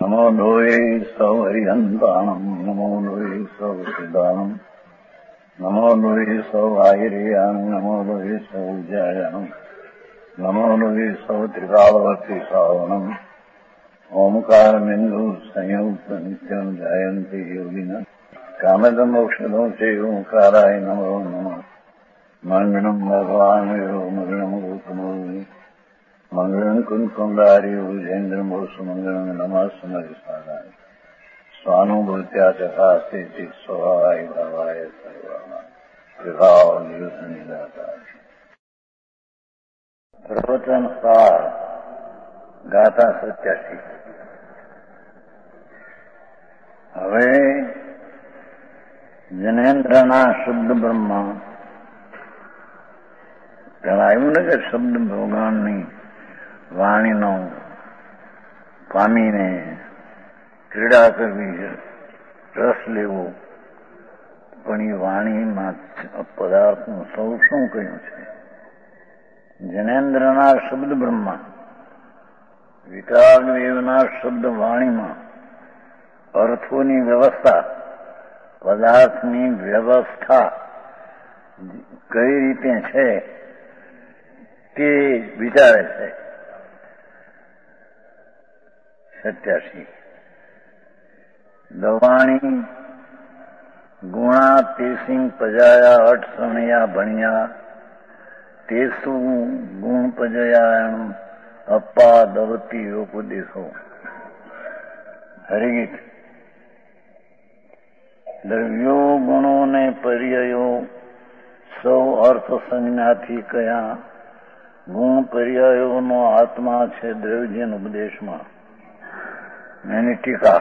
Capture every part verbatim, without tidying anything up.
નમો લોહે સૌ હરિહંતાણમ નમો લોહે સૌ સિદ્ધાણમ નમો લોહે સૌ આયર્યાણ નમો લોહે સૌ જયાણમ નમો લોહે સૌ ત્રિકાળવર્તી શ્રાવણમ ઓમકાર બિંદુ સંયુક્ત નિત્યમ જાયંતી યોગિના કામદમ મોક્ષદો છે ઓંકારાય નમો નમઃ મંગળમ ભગવાન મંગળમ ગૌતમો મંગળમ કુંકુંડાર્યો જૈન્દ્રમ સુમંગળમ નમઃ સ્મરિસ્મરાય સ્વાનુભૂત્યા ચકાસ્તે ચિત સ્વભાવાય ભાવાય સર્વમાં વિભાવ નિદાતા પ્રવચન સાર ગાથા સત્યાસી. હવે જનેન્દ્રના શબ્દ બ્રહ્મા જણાવ્યું ને કે શબ્દ ભગવાનની વાણીનો પામીને ક્રીડા કરવી, રસ લેવો, પણ એ વાણીમાં પદાર્થનું સૌ શું કહ્યું છે? જનેન્દ્રના શબ્દ બ્રહ્મા, વિકારદેવના શબ્દ વાણીમાં અર્થોની વ્યવસ્થા, પદાર્થની વ્યવસ્થા કઈ રીતે છે તે વિચારે છે. સત્યાસી. દવાણી ગુણા તેસિંગ પજાયા અઠ સણિયા ભણ્યા તેસુ ગુણ પજયા અપ્પા દવતી ઉપદેશો. હરિગીત. દ્રવ્યો ગુણો ને પર્યાયો સૌ અર્થ સંજ્ઞાથી કયા ગુણ પર્યાયોનો આત્મા છે દ્રવ્યજન ઉપદેશમાં. એની ટીકા.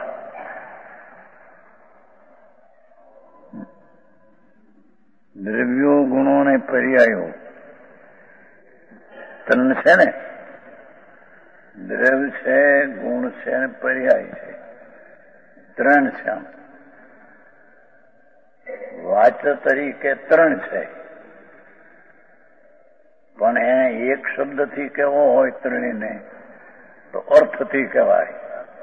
દ્રવ્યો ગુણો ને પર્યાયો ત્રણ છે ને, દ્રવ્ય છે, ગુણ છે અને પર્યાય છે, ત્રણ છે. વાચ તરીકે ત્રણ છે, પણ એને એક શબ્દથી કહેવો હોય ત્રણેયને તો અર્થથી કહેવાય.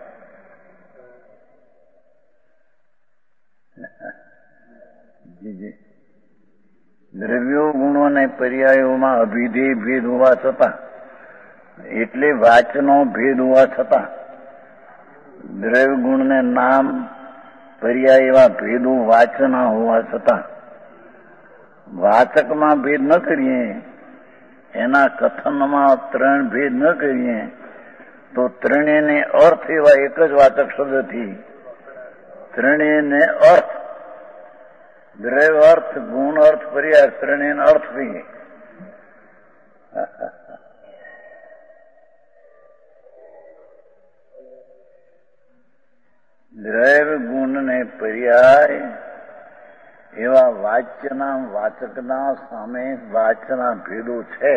દ્રવ્યો ગુણો અને પર્યાયોમાં અભિધેય ભેદ હોવા છતાં, એટલે વાચનો ભેદ હોવા છતાં, દ્રવ્ય ગુણને નામ પર્યાય એવા ભેદો વાચના હોવા છતાં વાચકમાં ભેદ ન કરીએ, એના કથનમાં ત્રણ ભેદ ન કરીએ તો ત્રણેયને અર્થ એવા એક જ વાચક શબ્દથી ત્રણેયને અર્થ, દ્રવ્ય અર્થ, ગુણ અર્થ, પર્યાય ત્રણેયનો અર્થ કહીએ. દ્રવ્ય ગુણ ને પર્યાય એવા વાચ્યના વાચકના સામે વાચના ભેદો છે,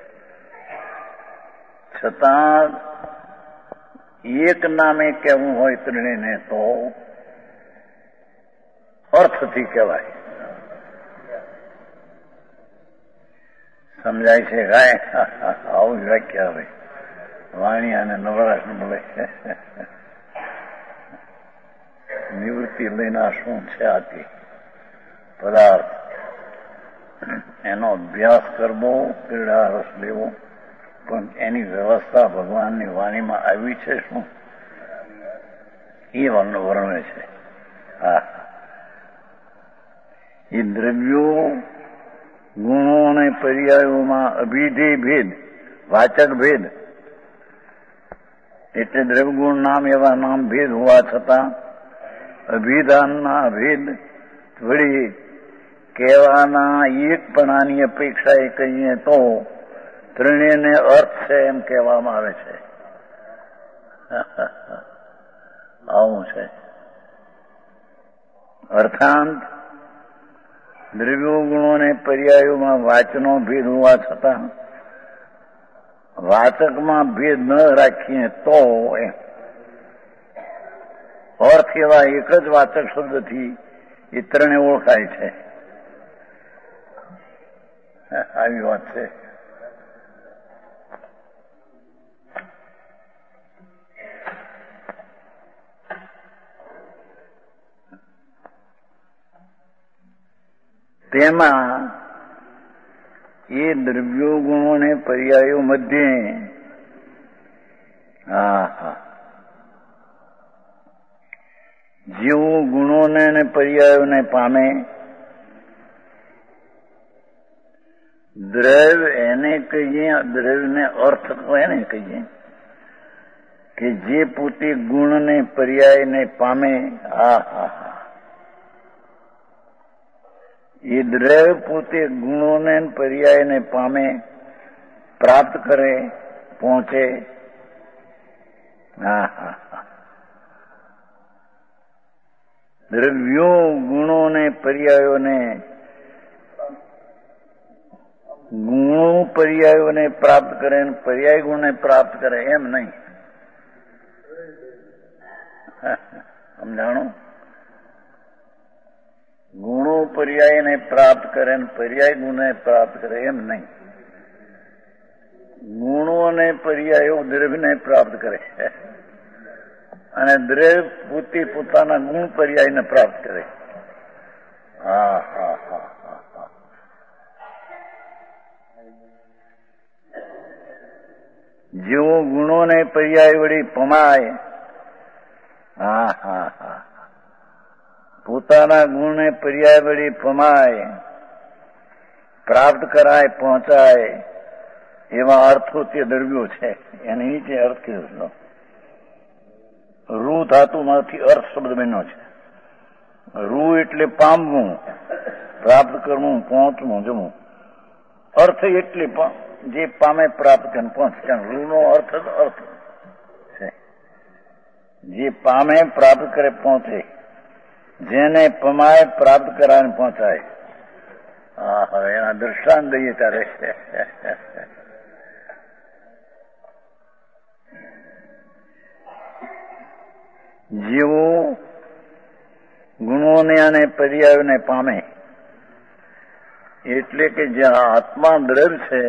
છતાં એક નામે કહેવું હોય ત્રણેયને તો અર્થથી કહેવાય. સમજાય છે કાંઈ? આવું જ વ્યાખ્યા હવે વાણી અને નવરાશ મળે. નિવૃત્તિ લઈને શું છે આથી પદાર્થ, એનો અભ્યાસ કરવો, ક્રીડા રસ લેવો, પણ એની વ્યવસ્થા ભગવાનની વાણીમાં આવી છે શું એ વર્ણવે છે. હા, એ દ્રવ્યો ગુણો અને પર્યાયોમાં અભિધેય ભેદ, વાચક ભેદ, એટલે દ્રવ્ય ગુણ નામ એવા નામ ભેદ હોવા છતાં અભિધાનના ભેદ વળી કહેવાના એકપણાની અપેક્ષા એ કહીએ તો ત્રણેયને અર્થ છે એમ કહેવામાં આવે છે. આવું છે. અર્થાંત દ્રવ્યો ગુણો અને પર્યાયોમાં વાચનો ભેદ હોવા છતાં વાચકમાં ભેદ ન રાખીએ તો એમ અર્થ એવા એક જ વાચક શબ્દથી એ ત્રણે ઓળખાય છે. આવી વાત છે. તેમાં એ દ્રવ્યો ગુણોને પર્યાયો મધ્યે હા હા જેવો ગુણોને અને પર્યાયોને પામે, દ્રવ્ય એને કહીએ, દ્રવ્યને અર્થ એને કહીએ કે જે પોતે ગુણને પર્યાયને પામે. હા હા હા એ દ્રવ્ય પોતે ગુણોને પર્યાયને પામે, પ્રાપ્ત કરે, પહોંચે. હા હા હા દ્રવ્યો ગુણોને પર્યાયોને ગુણો પર્યાયોને પ્રાપ્ત કરે, પર્યાય ગુણને પ્રાપ્ત કરે એમ નહીં. સમજાણું? ગુણો પર્યાયને પ્રાપ્ત કરે ને પર્યાય ગુણને પ્રાપ્ત કરે એમ નહીં. ગુણો અને પર્યાયો દ્રવ્યને પ્રાપ્ત કરે અને દ્રવ્ય પોતે પોતાના ગુણ પર્યાયને પ્રાપ્ત કરે. હા હા હા હા હા જેવો ગુણોને પર્યાય વળી પમાય. હા હા હા પોતાના ગુણને પર્યાય વળી પમાય, પ્રાપ્ત કરાય, પહોંચાય એવા અર્થો તે દ્રવ્યો છે. એની નીચે અર્થ કીધો. રૂ ધાતુમાંથી અર્થ શબ્દ બન્યો છે. રૂ એટલે પામવું, પ્રાપ્ત કરવું, પહોંચવું, જમવું. અર્થ એટલે જે પામે, પ્રાપ્ત કરે, પહોંચે. રૂનો અર્થ જ અર્થ છે. જે પામે, પ્રાપ્ત કરે, પહોંચે. જેને પમાય, પ્રાપ્ત કરાય, પહોંચાય. હા હવે એના દ્રષ્ટાંત દઈએ ત્યારે જેવો ગુણોને અને પર્યાયોને પામે, એટલે કે જે આત્મા દ્રવ્ય છે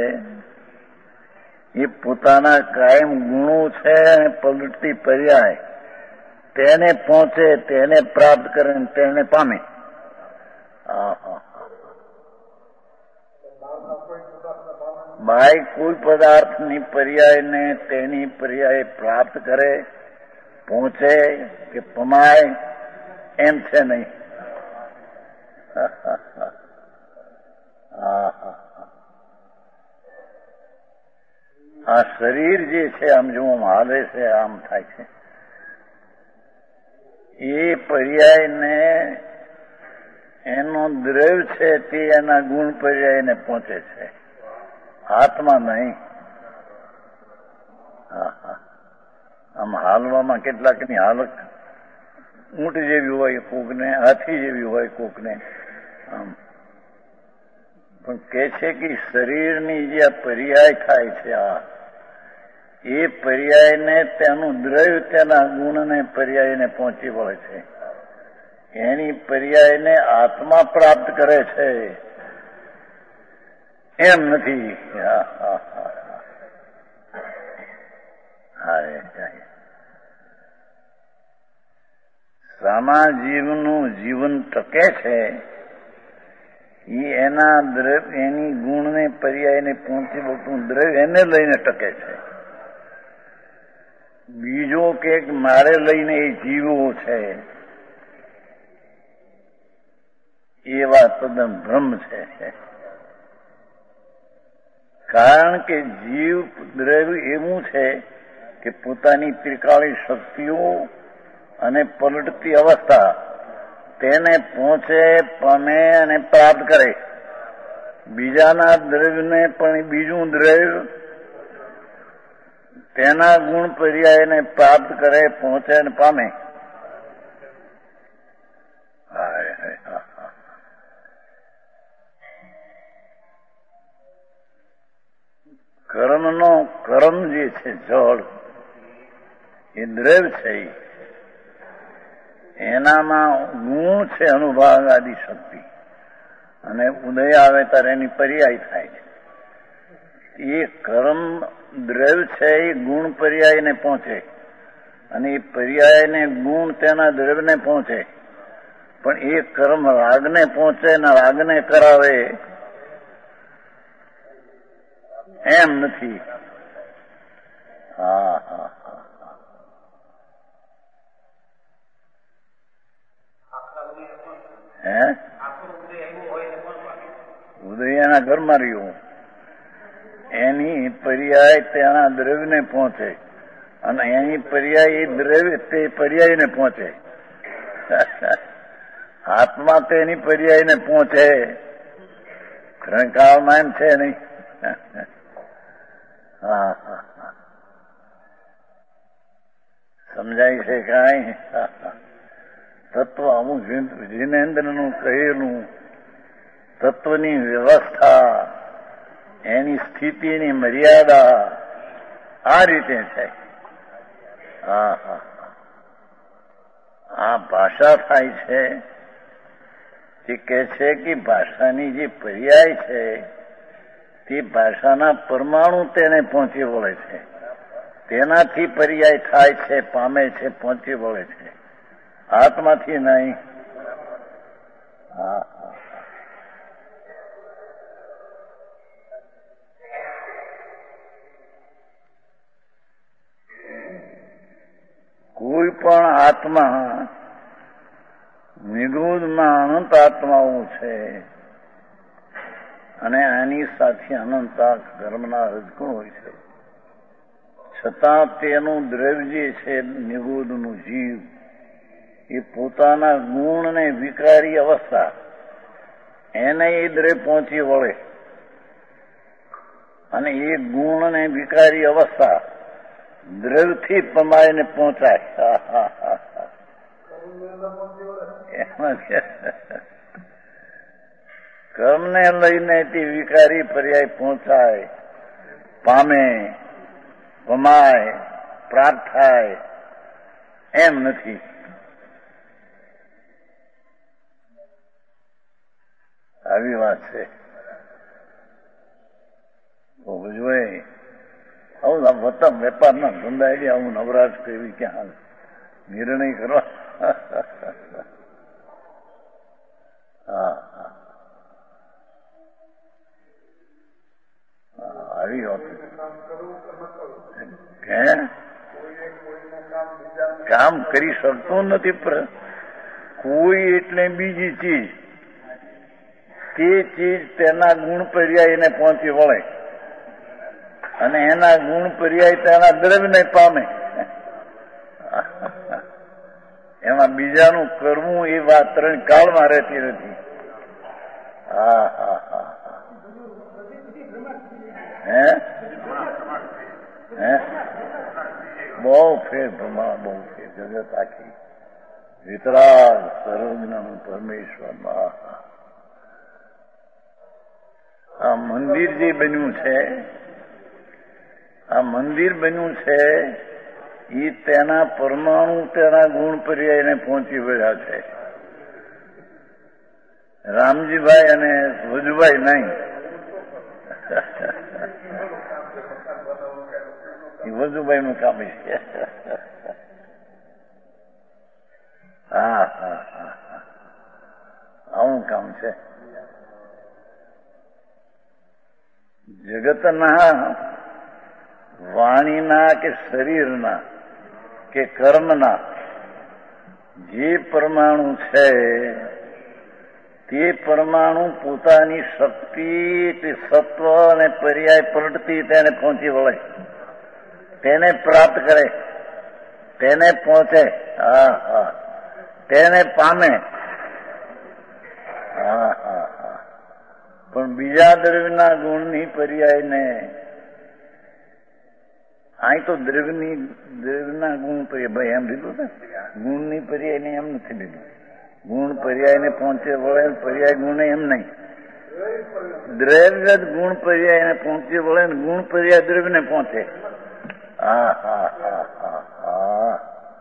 એ પોતાના કાયમ ગુણો છે અને પલટતી પર્યાય તેને પહોંચે, તેને પ્રાપ્ત કરે, તેને પામે. બાય કોઈ પદાર્થની પર્યાયને તેની પર્યાય પ્રાપ્ત કરે, પહોંચે કે પમાય એમ છે નહીં. આ શરીર જે છે આમ જો આમ હાલે છે, આમ થાય છે, એ પર્યાયને એનો દ્રવ્ય છે તે એના ગુણ પર્યાયને પહોંચે છે, આત્મા નહીં. હા હા આમ હાલવામાં કેટલાકની હાલત ઊંટ જેવી હોય, કોકને હાથી જેવી હોય, કોકને આમ. પણ કે છે કે શરીરની જે પર્યાય થાય છે, આ એ પર્યાયને તેનું દ્રવ્ય તેના ગુણને પર્યાયને પહોંચી વળે છે. એની પર્યાયને આત્મા પ્રાપ્ત કરે છે એમ નથી. હા હા હા હા સામા જીવનું જીવન ટકે છે એ એના દ્રવ્ય, એની ગુણને પર્યાયને પહોંચી વળતું દ્રવ્ય એને લઈને ટકે છે. બીજો કે મારે લઈને એ જીવવો છે એ વાત તદ્દન ભ્રમ છે. કારણ કે જીવ દ્રવ્ય એવું છે કે પોતાની ત્રિકાળી શક્તિઓ અને પલટતી અવસ્થા તેને પહોંચે, પામે અને પ્રાપ્ત કરે. બીજાના દ્રવ્યને પણ બીજું દ્રવ્ય તેના ગુણ પર્યાયને પ્રાપ્ત કરે, પહોંચે અને પામે. કર્મનો કર્મ જે છે જળ એ દ્રવ્ય છે, એનામાં ગુણ છે અનુભાગ આદિ શક્તિ, અને ઉદય આવે ત્યારે એની પર્યાય થાય છે. એ કર્મ દ્રવ્ય છે એ ગુણ પર્યાયને પહોંચે અને એ પર્યાયને ગુણ તેના દ્રવ્યને પહોંચે પણ એ કર્મ રાગને પહોંચે ને રાગને કરાવે એમ નથી. હા હા હા હે ઉદય એના ઘરમાં રહ્યું, એની પર્યાય તેના દ્રવ્યને પહોંચે અને એની પર્યાય એ દ્રવ્ય તે પર્યાયને પહોંચે. આત્મા તો એની પર્યાયને પહોંચે, કાળમાં એમ છે નહીં. હા હા સમજાય છે કાંઈ? તત્વ અમુક જીનેન્દ્રનું કહેલું તત્વની વ્યવસ્થા, એની સ્થિતિની મર્યાદા આ રીતે છે. હા હા આ ભાષા થાય છે તે કહે છે કે ભાષાની જે પર્યાય છે તે ભાષાના પરમાણુ તેને પહોંચી વળે છે, તેનાથી પર્યાય થાય છે, પામે છે, પહોંચી વળે છે, આત્માથી નહીં. હા કોઈ પણ આત્મા નિગૂઢમાં અનંત આત્માઓ છે અને આની સાથે અનંત કર્મના રજગુણ હોય છે, છતાં તેનું દ્રવ્ય જે છે નિગૂઢનું જીવ એ પોતાના ગુણને વિકારી અવસ્થા એને એ દ્રવ્ય પહોંચી વળે અને એ ગુણને વિકારી અવસ્થા દ્રવ્યથી પમાઈને પહોંચાય. કર્મને લઈને તે વિકારી પર્યાય પહોંચાય, પામે, પમાય, પ્રાપ્ત થાય એમ નથી. આવી વાત છે. બુજવાય આવું વતન વેપારના ધંધા એટલે આવું નવરાજ કેવી ક્યાં નિર્ણય કરવા. હા હા આવી વાત કે કામ કરી શકતો નથી, પણ કોઈ એટલે બીજી ચીજ તે ચીજ તેના ગુણ પર્યાય એને પહોંચી વળે અને એના ગુણ પર્યાય તેના દ્રવ્યને પામે. એમાં બીજાનું કરવું એ વાત ત્રણ કાળમાં રહેતી નથી. હા હા હા હા હે હે બહુ ફેર ભમા બહુ ફેર જગત આખી વિતરાગ સર્વજ્ઞાનું પરમેશ્વરમાં. આ મંદિર જે બન્યું છે, આ મંદિર બન્યું છે એ તેના પરમાણુ તેના ગુણ પર્યાયને પહોંચી વળ્યા છે. રામજીભાઈ અને વજુભાઈ નહીં. એ વજુભાઈ નું કામ છે. હા હા હા હા આવું કામ છે. જગતના વાણીના કે શરીરના કે કર્મના જે પરમાણુ છે તે પરમાણુ પોતાની શક્તિ તે સત્વ અને પર્યાય પલટતી તેને પહોંચી વળે, તેને પ્રાપ્ત કરે, તેને પહોંચે. હા હા તેને પામે. હા હા હા પણ બીજા દ્રવ્યના ગુણની પર્યાયને અહીં તો દ્રવ્યની દ્રવ્યના ગુણ પર્યાય ભાઈ એમ લીધું ને, ગુણની પર્યાયને એમ નથી લીધું. ગુણ પર્યાયને પહોંચે વળે, પર્યાય ગુણ એમ નહીં. દ્રવ્ય ગુણ પર્યાયને પહોંચે વળે ને ગુણ પર્યાય દ્રવ્યને પહોંચે. હા હા હા હા હા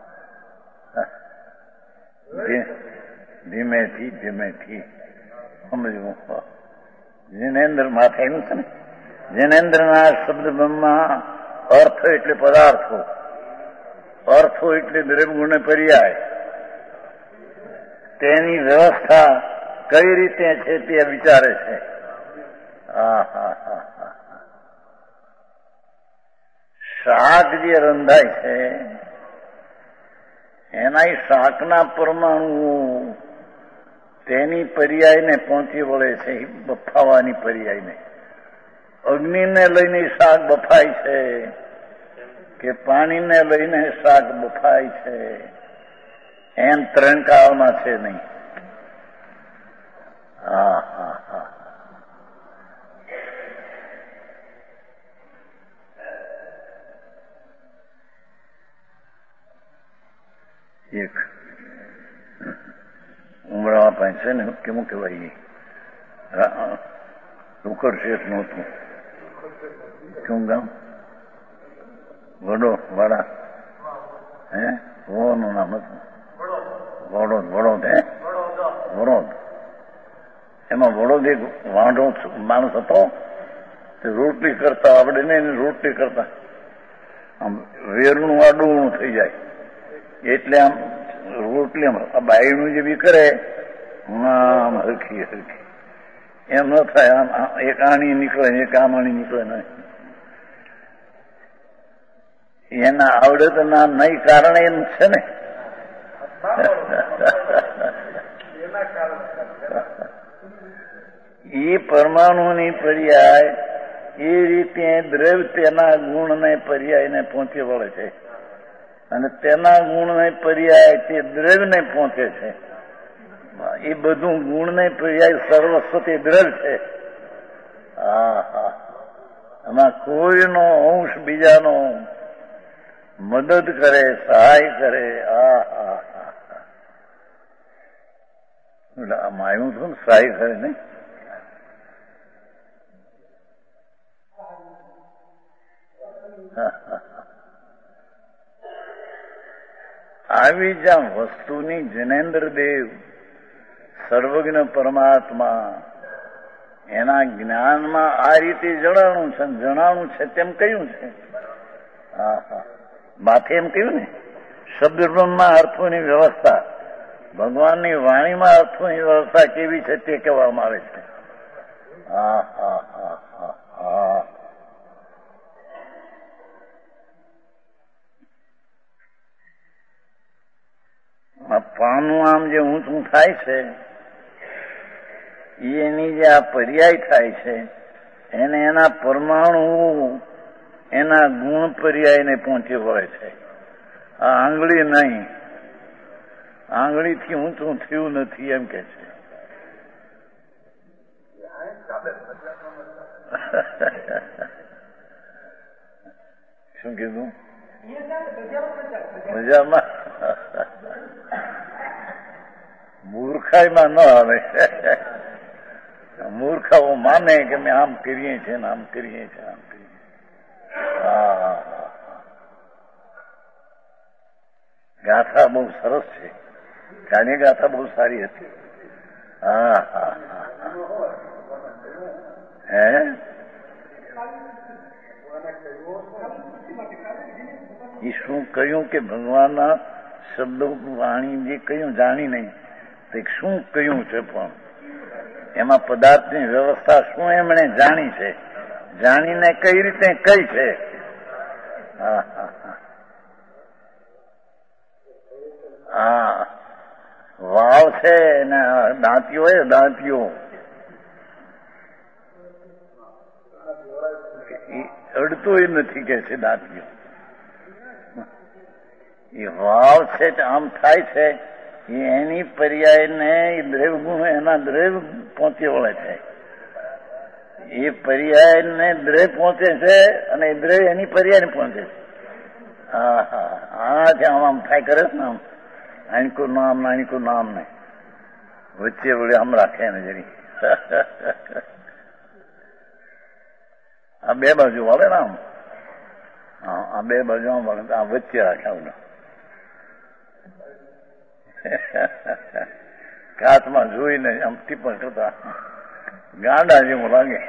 ધીમેથી ધીમેથી સમજવું. જિનેન્દ્ર માથે એનું છે ને, જિનેન્દ્રના શબ્દમાં અર્થ એટલે પદાર્થો, અર્થો એટલે દ્રવ્ય ગુણ પર્યાય તેની વ્યવસ્થા કઈ રીતે છે તે વિચારે છે. હા હા હા હા શાક જે રંધાય છે એના શાકના પરમાણુ તેની પર્યાયને પહોંચી વળે છે, બફાવાની પર્યાયને. અગ્નિને લઈને શાક બફાય છે કે પાણીને લઈને શાક બફાય છે, એમ ત્રણ કાળમાં છે નહીં. હા હા હા એક ઉમરાવા પાસે છે ને કેવું કહેવાય, લુકડ શેઠ નું હતું. શું ગામ? વડો વાડા હે વોનું નામ હતું વડોદ. વડોદ હે વડોદ. એમાં વડોદ એક વાંઢો માણસ હતો. તે રોટલી કરતા આવડે ને એને રોટલી કરતા આમ વેરનું આડું થઈ જાય એટલે આમ રોટલી આ બાયણું જે બી કરે આમ હરખી હરખી એમ ન થાય. આમ એક આણી નીકળે એક આમ આણી નીકળે નહીં. એના આવડતના નહીં કારણે એમ છે ને. એ પરમાણુની પર્યાય એ રીતે દ્રવ્ય તેના ગુણને પર્યાયને પહોંચી વળે છે અને તેના ગુણને પર્યાય તે દ્રવ્યને પહોંચે છે. એ બધું ગુણને પર્યાય સર્વસ્વ તે દ્રવ્ય છે. હા હા એમાં કોઈનો અંશ બીજાનો મદદ કરે, સહાય કરે. હા હા હા આમાં આવ્યું હતું ને સહાય કરે ને. આવી જ્યાં વસ્તુની જનેન્દ્ર દેવ સર્વજ્ઞ પરમાત્મા એના જ્ઞાનમાં આ રીતે જણાણું છે. જણાણું છે તેમ કહ્યું છે. હા હા માથે એમ કહ્યું ને શબ્દમાં અર્થોની વ્યવસ્થા, ભગવાનની વાણીમાં અર્થોની વ્યવસ્થા કેવી છે તે કહેવામાં આવે છે. હા હા હા હા હા પાનું આમ જે ઊંચું થાય છે એની જે આ પર્યાય થાય છે એને એના પરમાણુ એના ગુણ પર્યાયને પહોંચી વળે છે. આ આંગળી નહીં, આંગળીથી ઊંચું થયું નથી એમ કે છે. શું કીધું? મજામાં મૂર્ખાઈમાં ન આવે. મૂર્ખાઓ માને કે અમે આમ કરીએ છીએ ને આમ કરીએ છીએ આમ કરીએ. હા ગાથા બહુ સરસ છે. ગાની ગાથા બહુ સારી હતી. હા હા હે એ શું કહ્યું કે ભગવાનના શબ્દો વાણી જે કહ્યું જાણી નહીં તે શું કહ્યું છે, પણ એમાં પદાર્થની વ્યવસ્થા શું એમણે જાણી છે, જાણીને કઈ રીતે કઈ છે. હા હા હા વાવ છે ને દાંતીઓ હોય દાંતીઓ અડતો એ નથી કે છે દાંતીઓ. એ વાવ છે આમ થાય છે એની પર્યાયને દ્રવ્ય ગુણ એના દ્રવ્ય પહોંચી વળે છે. એ પર્યાયને દ્રવ્ય પહોંચે છે અને એ દ્રવ્ય એની પર્યાયને પહોંચે છે. હા હા હા છે આમ આમ થાય કરે છે ને આમ આણીકું નામ આણીકું નામ ને વચ્ચે વળે આમ રાખે ને જરી. આ બે બાજુ વળે ને આમ. હા આ બે બાજુ આમ વળે આ વચ્ચે રાખે આવું કાચમાં જોઈને આમ ટીપણ કરતા ગાંડા જેવું લાગે.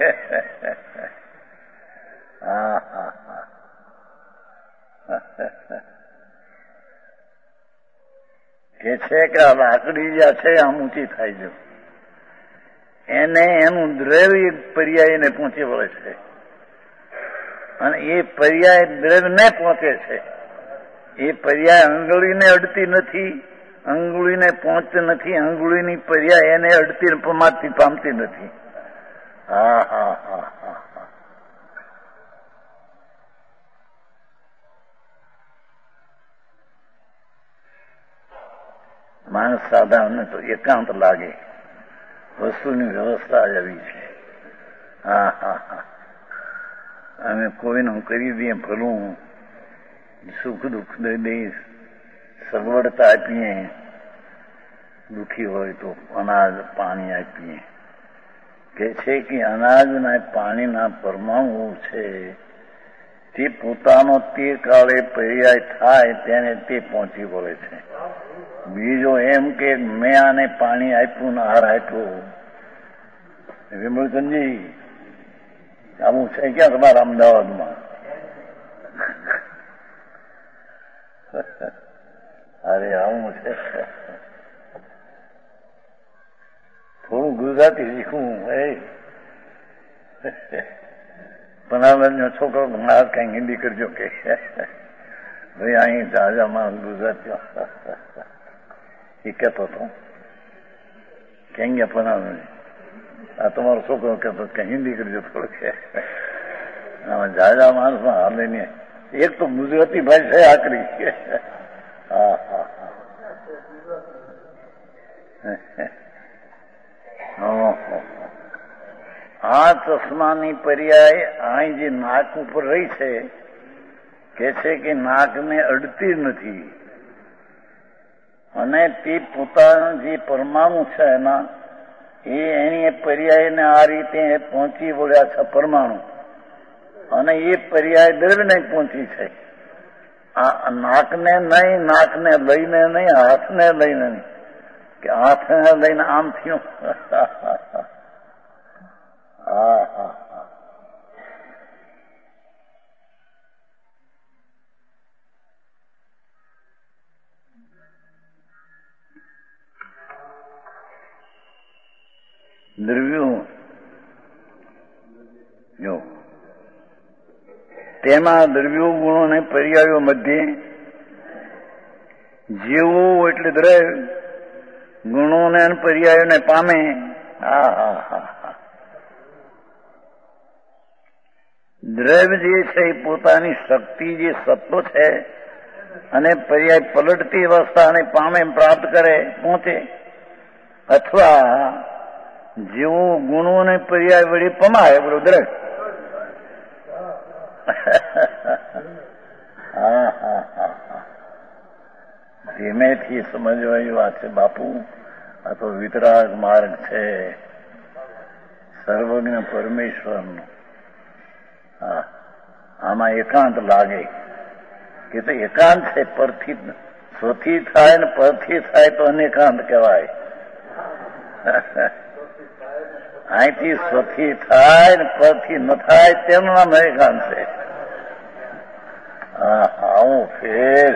હા હા હા કે છે કે આ લાકડી જ્યાં છે આમ ઊંચી થાય છે, એને એનું દ્રવ્ય પર્યાયને પહોંચી વળે છે અને એ પર્યાય દ્રવ્યને પહોંચે છે. એ પર્યાય અંગુળીને અડતી નથી, અંગુળીને પહોંચતી નથી, અંગુળીની પર્યાય એને અડતી પમાતી પામતી નથી. હા હા હા હા હા માણસ સાધારણને તો એકાંત લાગે, વસ્તુની વ્યવસ્થા જ આવી છે. હા હા હા અમે કોઈનું કરી દઈએ ભલું, સુખ દુઃખ દઈ દઈ, સગવડતા આપીએ, દુઃખી હોય તો અનાજ પાણી આપીએ. કે છે કે અનાજના પાણીના પરમાણુ છે તે પોતાનો તે કાળે પર્યાય થાય તેને તે પહોંચી વળે છે. બીજો એમ કે મેં આને પાણી આપ્યું ને આહાર આપ્યો. વિમળચંદજી આવું છે ક્યાં તમારા અમદાવાદમાં? અરે આવું છે. થોડું ગુજરાતી શીખવું એ પનાવરનો છોકરો માર કઈ હિન્દી કરજો કે ભાઈ અહીં જાજા માણસ ગુજરાતીઓ એ કહેતો હતો ક્યાં ગયા પનાવર, આ તમારો છોકરો કહેતો કે હિન્દી કરજો થોડું કે આમાં જાજા માણસમાં હાલે નહીં. એક તો ગુજરાતી ભાષા આકરી. હા હા આ ચશ્માની પર્યાય અહીં જે નાક ઉપર રહી છે કે છે કે નાકને અડતી નથી અને તે પોતાના જે પરમાણુ છે એના એ એની પર્યાયને આ રીતે પહોંચી વળ્યા છે પરમાણુ, અને એ પર્યાય દ્રવ્યને પહોંચી છે. આ નાકને નહીં, નાકને લઈને નહીં, હાથને લઈને નહીં કે હાથને લઈને આમ થયું. હા હા હા દ્રવ્યો જો તેમાં દ્રવ્યો ગુણો ને પર્યાયો મધ્યે જેવું એટલે દ્રવ્ય ગુણોને પર્યાયોને પામે. હા હા હા હા દ્રવ્ય જે છે એ પોતાની શક્તિ જે સત્વ છે અને પર્યાય પલટતી અવસ્થાને પામે, પ્રાપ્ત કરે, પહોંચે, અથવા જેવું ગુણોને પર્યાય વળી પમાય બોલો દ્રવ્ય. હા હા હા હા ધીમેથી સમજવા એવી વાત છે બાપુ. આ તો વિતરાગ માર્ગ છે સર્વજ્ઞ પરમેશ્વરનો. હા આમાં એકાંત લાગે કે તો એકાંત છે, પરથી સ્વથી થાય ને પરથી થાય તો અનેકાંત કહેવાય. અહીંથી સ્વથી થાય ને પરથી ન થાય તેનું નામ એકાંત છે. હા આવું ફેર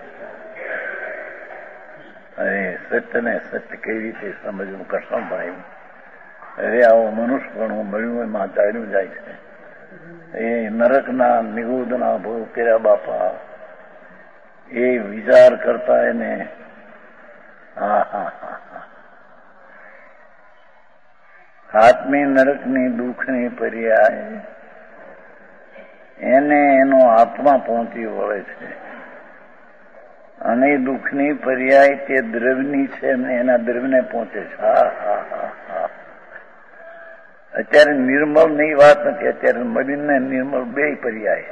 અરે સત્ય ને સત્ય કઈ રીતે સમજવું કૃષ્ણભાઈ. અરે આવું મનુષ્ય પણ હું મળ્યું એમાં ચાલ્યું જાય છે. એ નરકના નિગોદના ભોગ કર્યા બાપા, એ વિચાર કરતા એને હા હા હા હા આત્મી નરકની દુઃખની પર્યાય એને એનો આત્મા પહોંચી વળે છે અને દુઃખની પર્યાય તે દ્રવ્યની છે ને એના દ્રવ્યને પહોંચે છે. હા હા હા હા અત્યારે નિર્મળ ની વાત નથી, અત્યારે મલિન ને નિર્મળ બે પર્યાય.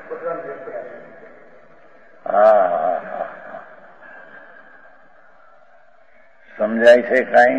હા હા હા સમજાય છે કઈ?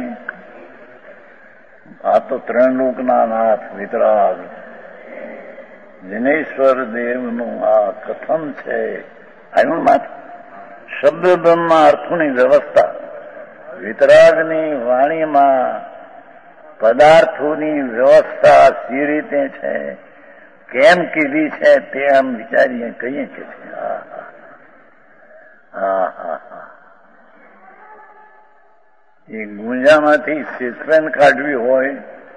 આ તો ત્રણ લોકના નાથ વિતરાગ જિનેશ્વર દેવનું આ કથન છે. આવ્યું માત્ર શબ્દ બ્રહ્મના અર્થોની વ્યવસ્થા વિતરાગની વાણીમાં પદાર્થોની વ્યવસ્થા સી રીતે છે, કેમ કીધી છે તે આમ વિચારીએ કહીએ કે છે. હા હા હા હા ગુંજામાંથી સિસ્પેન કાઢવી હોય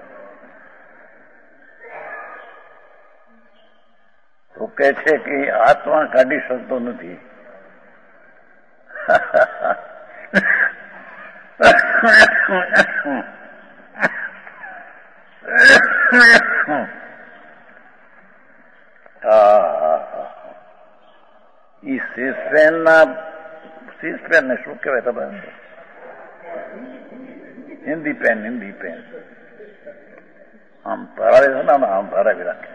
તો કે છે કે આત્મા કાઢી શકતો નથી. ઈ સિસ્પેન ના સિસ્પેન ને શું કહેવાય તમારે? હિન્દી પેન હિન્દી પેન આમ ભરાવે છે ને આમ ભરાવી રાખે.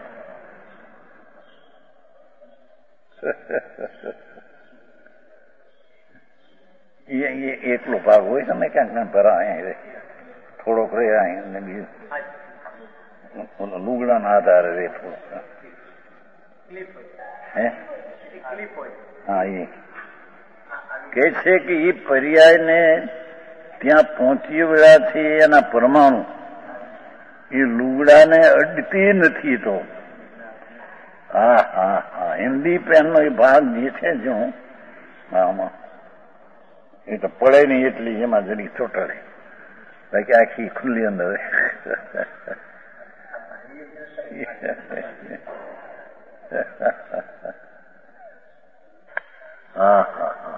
એકલો ભાગ હોય છે ને ક્યાંક ભરાય થોડોક રે બીજું લુગડા ના આધારે રે થોડોક. હે હા એ કે છે કે એ પર્યાયને ત્યાં પહોંચી વળ્યા છે એના પરમાણુ એ લુગડાને અડતી નથી. તો હા હા હા હિન્દી પેનનો એ ભાગ જે છે જો આમાં એ તો પડે નહીં એટલી એમાં જરી ચોટાડે બાકી આખી ખુલ્લી અંદર. હા હા હા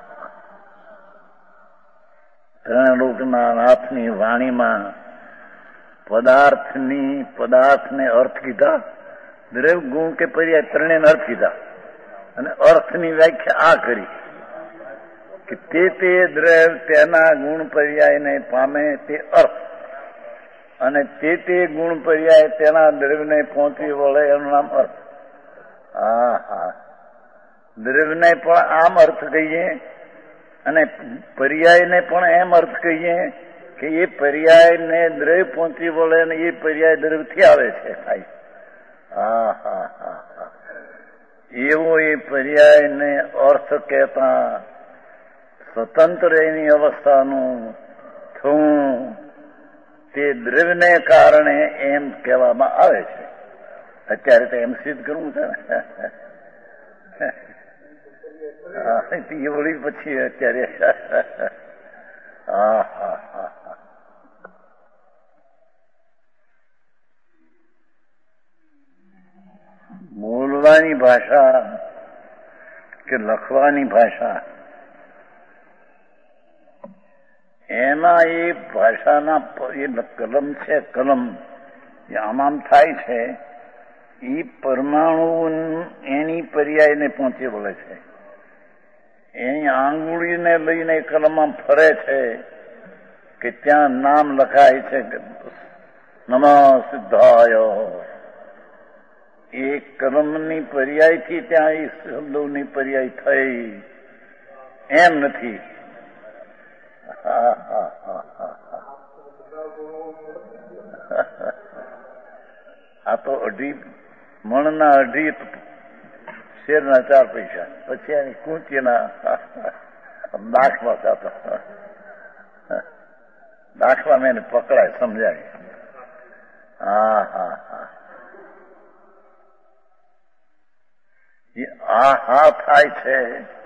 ત્રણ લોકના નાથની વાણીમાં પદાર્થની પદાર્થને અર્થ કીધા, દ્રવ ગુણ કે પર્યાય ત્રણેયને અર્થ કીધા અને અર્થની વ્યાખ્યા આ કરી કે તે તે દ્રવ તેના ગુણ પર્યાયને પામે તે અર્થ અને તે તે ગુણ પર્યાય તેના દ્રવ્યને પહોંચી વળે એનું નામ અર્થ. હા હા દ્રવ્યને પણ આમ અર્થ કહીએ અને પર્યાયને પણ એમ અર્થ કહીએ કે એ પર્યાયને દ્રવ્ય પહોંચી વળે અને એ પર્યાય દ્રવ્યથી આવે છે થાય. હા હા હા હા એવો એ પર્યાયને અર્થ કહેતા સ્વતંત્ર એની અવસ્થાનું થવું તે દ્રવ્યને કારણે એમ કહેવામાં આવે છે. અત્યારે તો એમ સિદ્ધ કરવું છે ને એ વળી પછી અત્યારે હા હા હા હા બોલવાની ભાષા કે લખવાની ભાષા એના એ ભાષાના એ કલમ છે કલમ એ આમ આમ થાય છે એ પરમાણુ એની પર્યાયને પહોંચી વળે છે. એની આંગળીને લઈને કલમમાં ફરે છે કે ત્યાં નામ લખાય છે નમઃ સિદ્ધાય. એ કલમની પર્યાયથી ત્યાં એ શબ્દોની પર્યાય થઈ એમ નથી. હા હા હા હા આ તો અઢી મણના અઢી શેરના ચાર પૈસા પછી એની કૂંચીના દાખલા થતો દાખલા મેં પકડાય સમજાય. હા હા હા આ હા થાય છે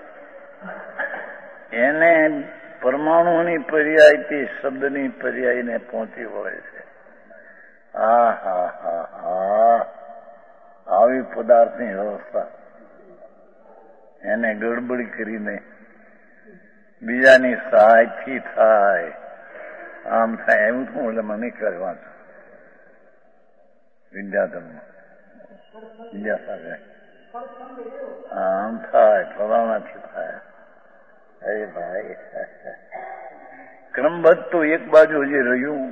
એને પરમાણુની પર્યાયથી શબ્દની પર્યાયને પહોંચી વળે છે. હા હા હા હા આવી પદાર્થની વ્યવસ્થા એને ગડબડી કરીને બીજાની સહાયથી થાય આમ થાય એવું શું એટલે મને કરવા વિદ્યાધર્મમાં વિદ્યાસાગર આમ થાય ફલાણાથી થાય. અરે ભાઈ ક્રમબદ્ધ તો એક બાજુ જે રહ્યું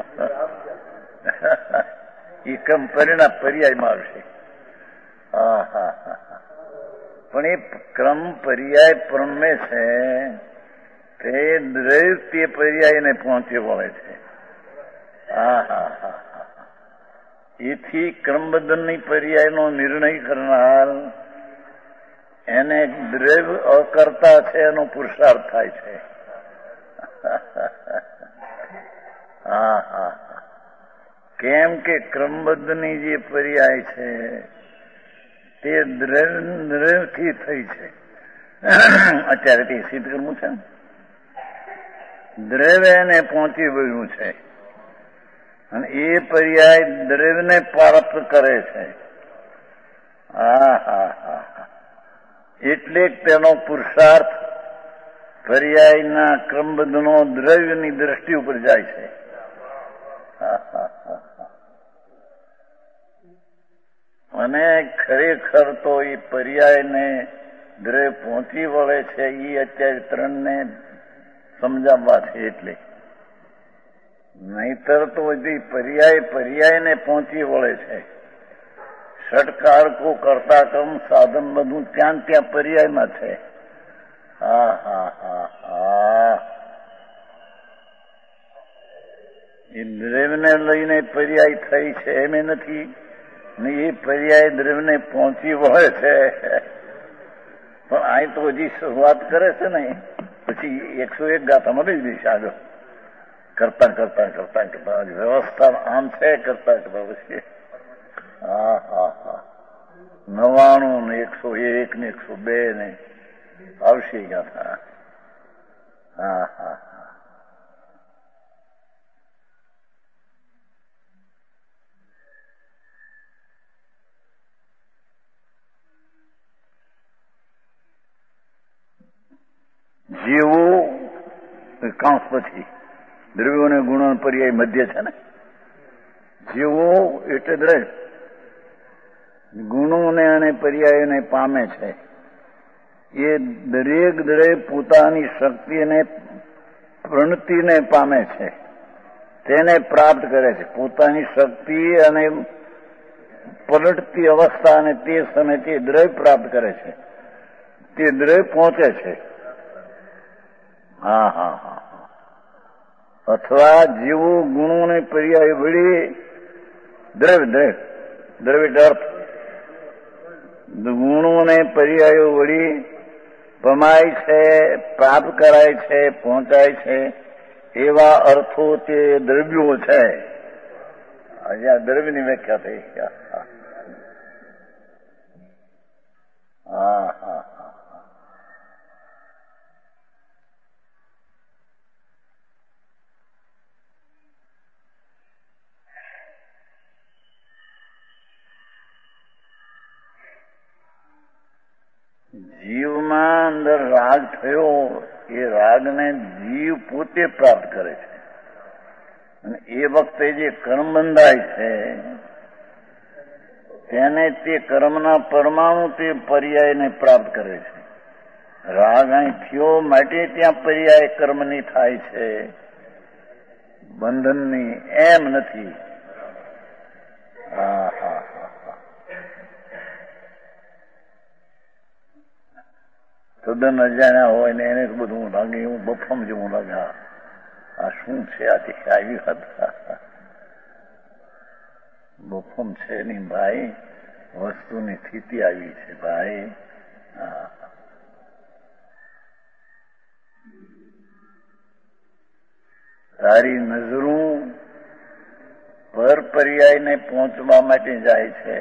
એ ક્રમ પરિણામ પર્યાયમાં આવશે. હા હા હા પણ એ ક્રમ પર્યાય પ્રમે છે તે દ્રવ્ય તે પર્યાયને પહોંચી વળે છે. હા હા હા હા એથી ક્રમબદ્ધની પર્યાયનો નિર્ણય કરનાર એને દ્રવ્ય અકર્તા છે એનો પુરુષાર્થ થાય છે. હા હા કેમ કે ક્રમબદ્ધની જે પર્યાય છે તે દ્રવ્ય દ્રવ્યથી થઈ છે. અત્યારે તે સિદ્ધ કરવું છે દ્રવ્ય એને પહોંચી વળ્યું છે અને એ પર્યાય દ્રવ્યને પ્રાપ્ત કરે છે. હા હા હા એટલે જ તેનો પુરુષાર્થ પર્યાયના ક્રમબદ્ધનો દ્રવ્યની દ્રષ્ટિ ઉપર જાય છે. અને ખરેખર તો એ પર્યાયને દ્રવ્ય પહોંચી વળે છે એ અત્યારે ત્રણને સમજાવવા છે. એટલે નહીતર તો હજી પર્યાય પર્યાયને પહોંચી વળે છે. ષટકારકો કરતા કર્મ સાધન બધું ત્યાં ત્યાં પર્યાયમાં છે. હા હા હા હા એ દ્રવ્યને લઈને પર્યાય થઈ છે એમ નથી ને એ પર્યાય દ્રવ્યને પહોંચી વળે છે. પણ અહીં તો હજી શરૂઆત કરે છે ને પછી એકસો એક ગાથામાં લઈ દઈશ આગળ કરતા કરતા કરતા કરતા વ્યવસ્થા આમ છે કરતા કરતા પછી હા હા હા નવાણું ને એકસો એક ને એકસો બે ને આવશે ગાથા. હા હા હા જીવો કાંસ પછી દ્રવ્યો અને ગુણો પર્યાય મધ્ય છે ને. જીવો એટલે દ્રવ્ય ગુણોને અને પર્યાયોને પામે છે. એ દરેક દ્રવ્ય પોતાની શક્તિને પ્રણતિને પામે છે, તેને પ્રાપ્ત કરે છે. પોતાની શક્તિ અને પલટતી અવસ્થા અને તે સમયે તે દ્રવ્ય પ્રાપ્ત કરે છે, તે દ્રવ્ય પહોંચે છે. હા હા હા અથવા જીવો ગુણોને પર્યાય વળી દ્રવ્ય દ્રવ્ય દ્રવ્ય અર્થ ગુણોને પર્યાયો વળી પમાય છે, પ્રાપ્ત કરાય છે, પહોંચાય છે એવા અર્થો તે દ્રવ્યો છે. અહીંયા દ્રવ્યની વ્યાખ્યા થઈ. હા હા જીવમાં અંદર રાગ થયો એ રાગને જીવ પોતે પ્રાપ્ત કરે છે અને એ વખતે જે કર્મ બંધાય છે તેને તે કર્મના પરમાણુ તે પર્યાયને પ્રાપ્ત કરે છે. રાગ અહીં થયો માટે ત્યાં પર્યાય કર્મની થાય છે, બંધનની એમ નથી. હા હા તદ્દન અજાણ્યા હોય ને એને બધું લાગે એવું બફમ જેવું લાગે. આ શું છે? આથી આવી હતા બફમ છે નહીં ભાઈ, વસ્તુની સ્થિતિ આવી છે ભાઈ. તારી નજરું પર પર્યાયને પહોંચવા માટે જાય છે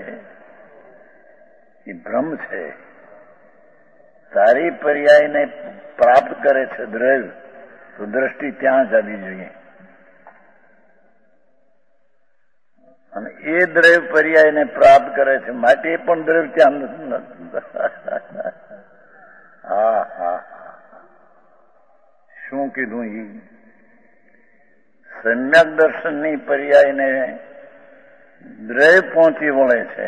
એ ભ્રમ છે. સારી પર્યાયને પ્રાપ્ત કરે છે દ્રવ્ય તો દ્રષ્ટિ ત્યાં જ આવી જોઈએ અને એ દ્રવ્ય પર્યાયને પ્રાપ્ત કરે છે માટે પણ દ્રવ્ય ત્યાં હા હા શું કીધું? એ સમ્યક દર્શનની પર્યાયને દ્રવ્ય પહોંચી વળે છે.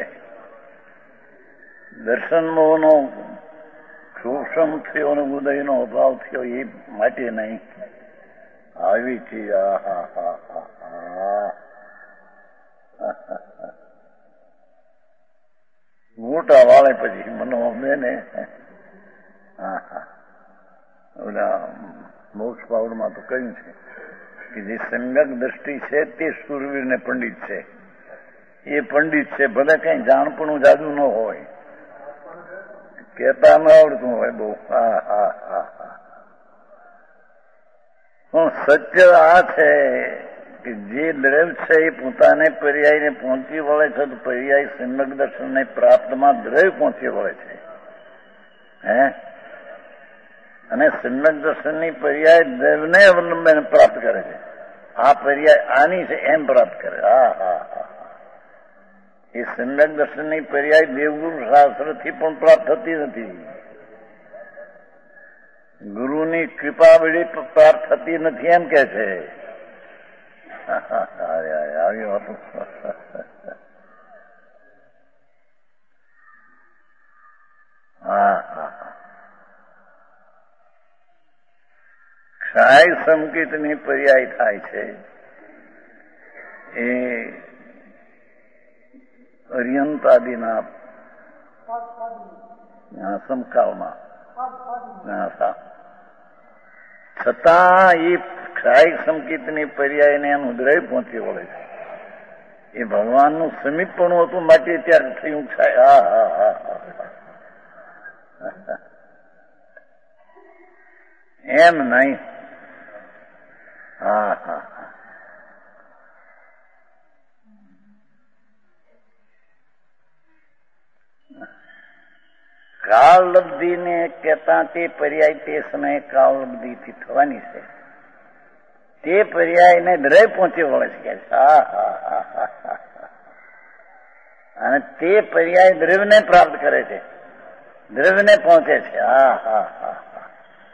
દર્શન મોહનો શોષણ થયો અને ઉદયનો અભાવ થયો એ માટે નહીં. આવી છે. હા હા હા હા મોટા વાળે પછી મનો બેને હા હા ઓલા મોક્ષ પાવડમાં તો કહ્યું છે કે જે સમ્યક દ્રષ્ટિ છે તે સુરવીર ને પંડિત છે. એ પંડિત છે, ભલે કઈ જાણપણું જાદુ ન હોય, કેતા ન આવડતું હોય બહુ. હા હા હા હા પણ સત્ય આ છે કે જે દ્રવ્ય છે એ પોતાને પર્યાયને પહોંચી વળે છે તો પર્યાય સમ્યક દર્શનને પ્રાપ્તમાં દ્રવ્ય પહોંચી વળે છે. હે અને સમ્યક દર્શનની પર્યાય દ્રવ્યને અવલંબન પ્રાપ્ત કરે છે. આ પર્યાય આની છે એમ પ્રાપ્ત કરે. હા હા હા એ સમ્યક દર્શનની પર્યાય દેવગુરુ શાસ્ત્રથી પણ પ્રાપ્ત થતી નથી. ગુરુની કૃપા વળી પ્રાપ્ત થતી નથી એમ કે છે. આવ્યું હતું. હા હા ક્ષાય સંકેતની પર્યાય થાય છે એ અર્યંતાદિના સમકાળમાં છતાં એ ક્ષાય સંકેતની પર્યાયને એનું હૃદય પહોંચી વળે છે. એ ભગવાનનું સમીપપણું હતું માટે ત્યાં થયું ક્ષાય. હા હા હા હા એમ નહીં. હા હા હા કાળલબ્ધિને કહેતા તે પર્યાય તે સમયે કાળલબ્ધિથી થવાની છે. તે પર્યાયને દ્રવ્ય પહોંચી વળે છે. હા હા હા હા અને તે પર્યાય દ્રવ્યને પ્રાપ્ત કરે છે, દ્રવ્યને પહોંચે છે. હા હા હા હા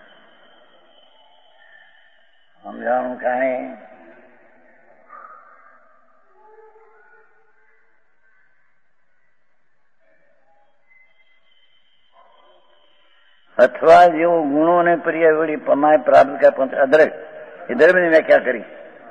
સમજાણું કાંઈ? અથવા જેવો ગુણોને પર્યાય વળી પમાય પ્રાપ્ત કર્યા પહોંચે અદ્રવ્ય. એ દ્રવ્યની વ્યાખ્યા કરી,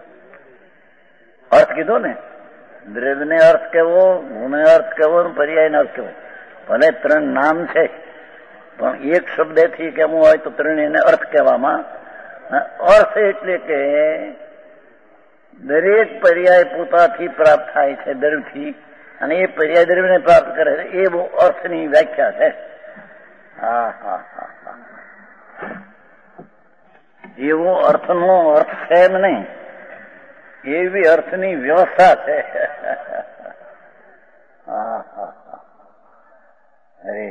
અર્થ કીધો ને. દ્રવ્યને અર્થ કેવો, ગુણને અર્થ કેવો, પર્યાયને અર્થ કેવો. ભલે ત્રણ નામ છે પણ એક શબ્દથી કેવું હોય તો ત્રણેયને અર્થ કહેવામાં. અર્થ એટલે કે દરેક પર્યાય પોતાથી પ્રાપ્ત થાય છે દ્રવ્યથી, અને એ પર્યાય દ્રવ્યને પ્રાપ્ત કરે છે. એ બહુ અર્થની વ્યાખ્યા છે. હા હા હા હા એવો અર્થનો અર્થ છે એમ નહીં, એવી અર્થની વ્યવસ્થા છે. હા હા હા અરે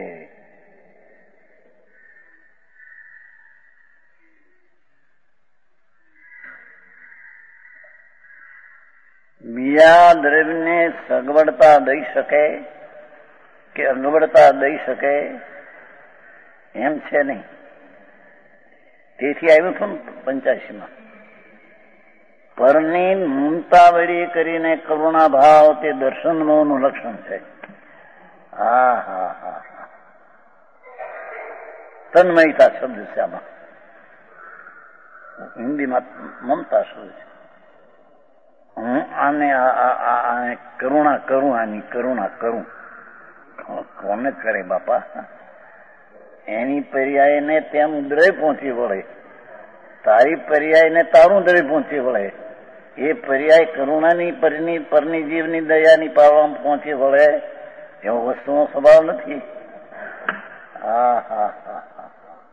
બીજા દ્રવ્યને સગવડતા દઈ શકે કે અગવડતા દઈ શકે એમ છે નહીં. તેથી આવ્યું હતું ને પંચ્યાસીમાં, પરની મમતા વળી કરીને કરુણા ભાવ તે દર્શન ભાવનું લક્ષણ છે. હા હા હા હા તન્મયતા શબ્દ છે આમાં. હિન્દીમાં મમતા શબ્દ છે. હું આને કરુણા કરું, આની કરુણા કરું. કોને કરે બાપા? એની પર્યાયને તેમ દ્રવ્ય પહોંચી વળે, તારી પર્યાયને તારું દ્રવ્ય પહોંચી વળે. એ પર્યાય કરુણાની પરની પરની જીવની દયાની પાવામાં પહોંચી વળે એવો વસ્તુનો સ્વભાવ નથી. હા હા હા હા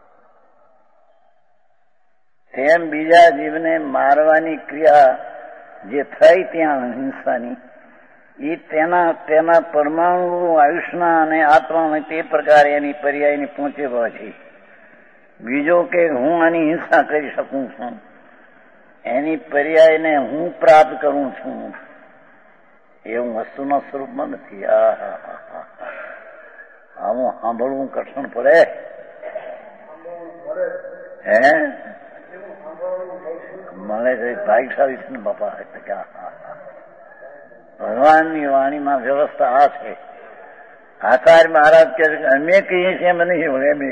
તેમ બીજા જીવને મારવાની ક્રિયા જે થઈ ત્યાં હિંસાની, એ તેના તેના પરમાણુ આયુષ્ના અને આત્માને તે પ્રકારે એની પર્યાયની પહોંચી વળે છે. બીજો કે હું આની હિંસા કરી શકું છું, એની પર્યાયને હું પ્રાપ્ત કરું છું, એવું વસ્તુના સ્વરૂપમાં નથી. આ હા હા હા આવું સાંભળવું કઠણ પડે. હે મળે છે ભાગ્યશાળી છે ને બાપા. એટલે કે ભગવાનની વાણીમાં વ્યવસ્થા આ છે. આચાર્ય મહારાજ કહે છે કે અમે કહીએ છીએ એમ નહીં હોય. એમ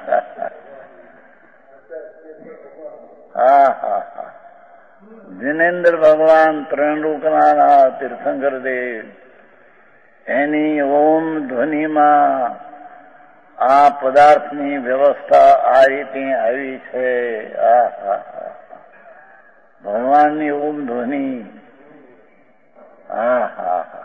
હા હા હા જિનેન્દ્ર ભગવાન ત્રણરૂપના તીર્થંકર દેવ એની ઓમ ધ્વનિમાં આ પદાર્થની વ્યવસ્થા આ રીતે આવી છે. આ હા હા ભગવાનની ઓમ ધ્વનિ. હા હા હા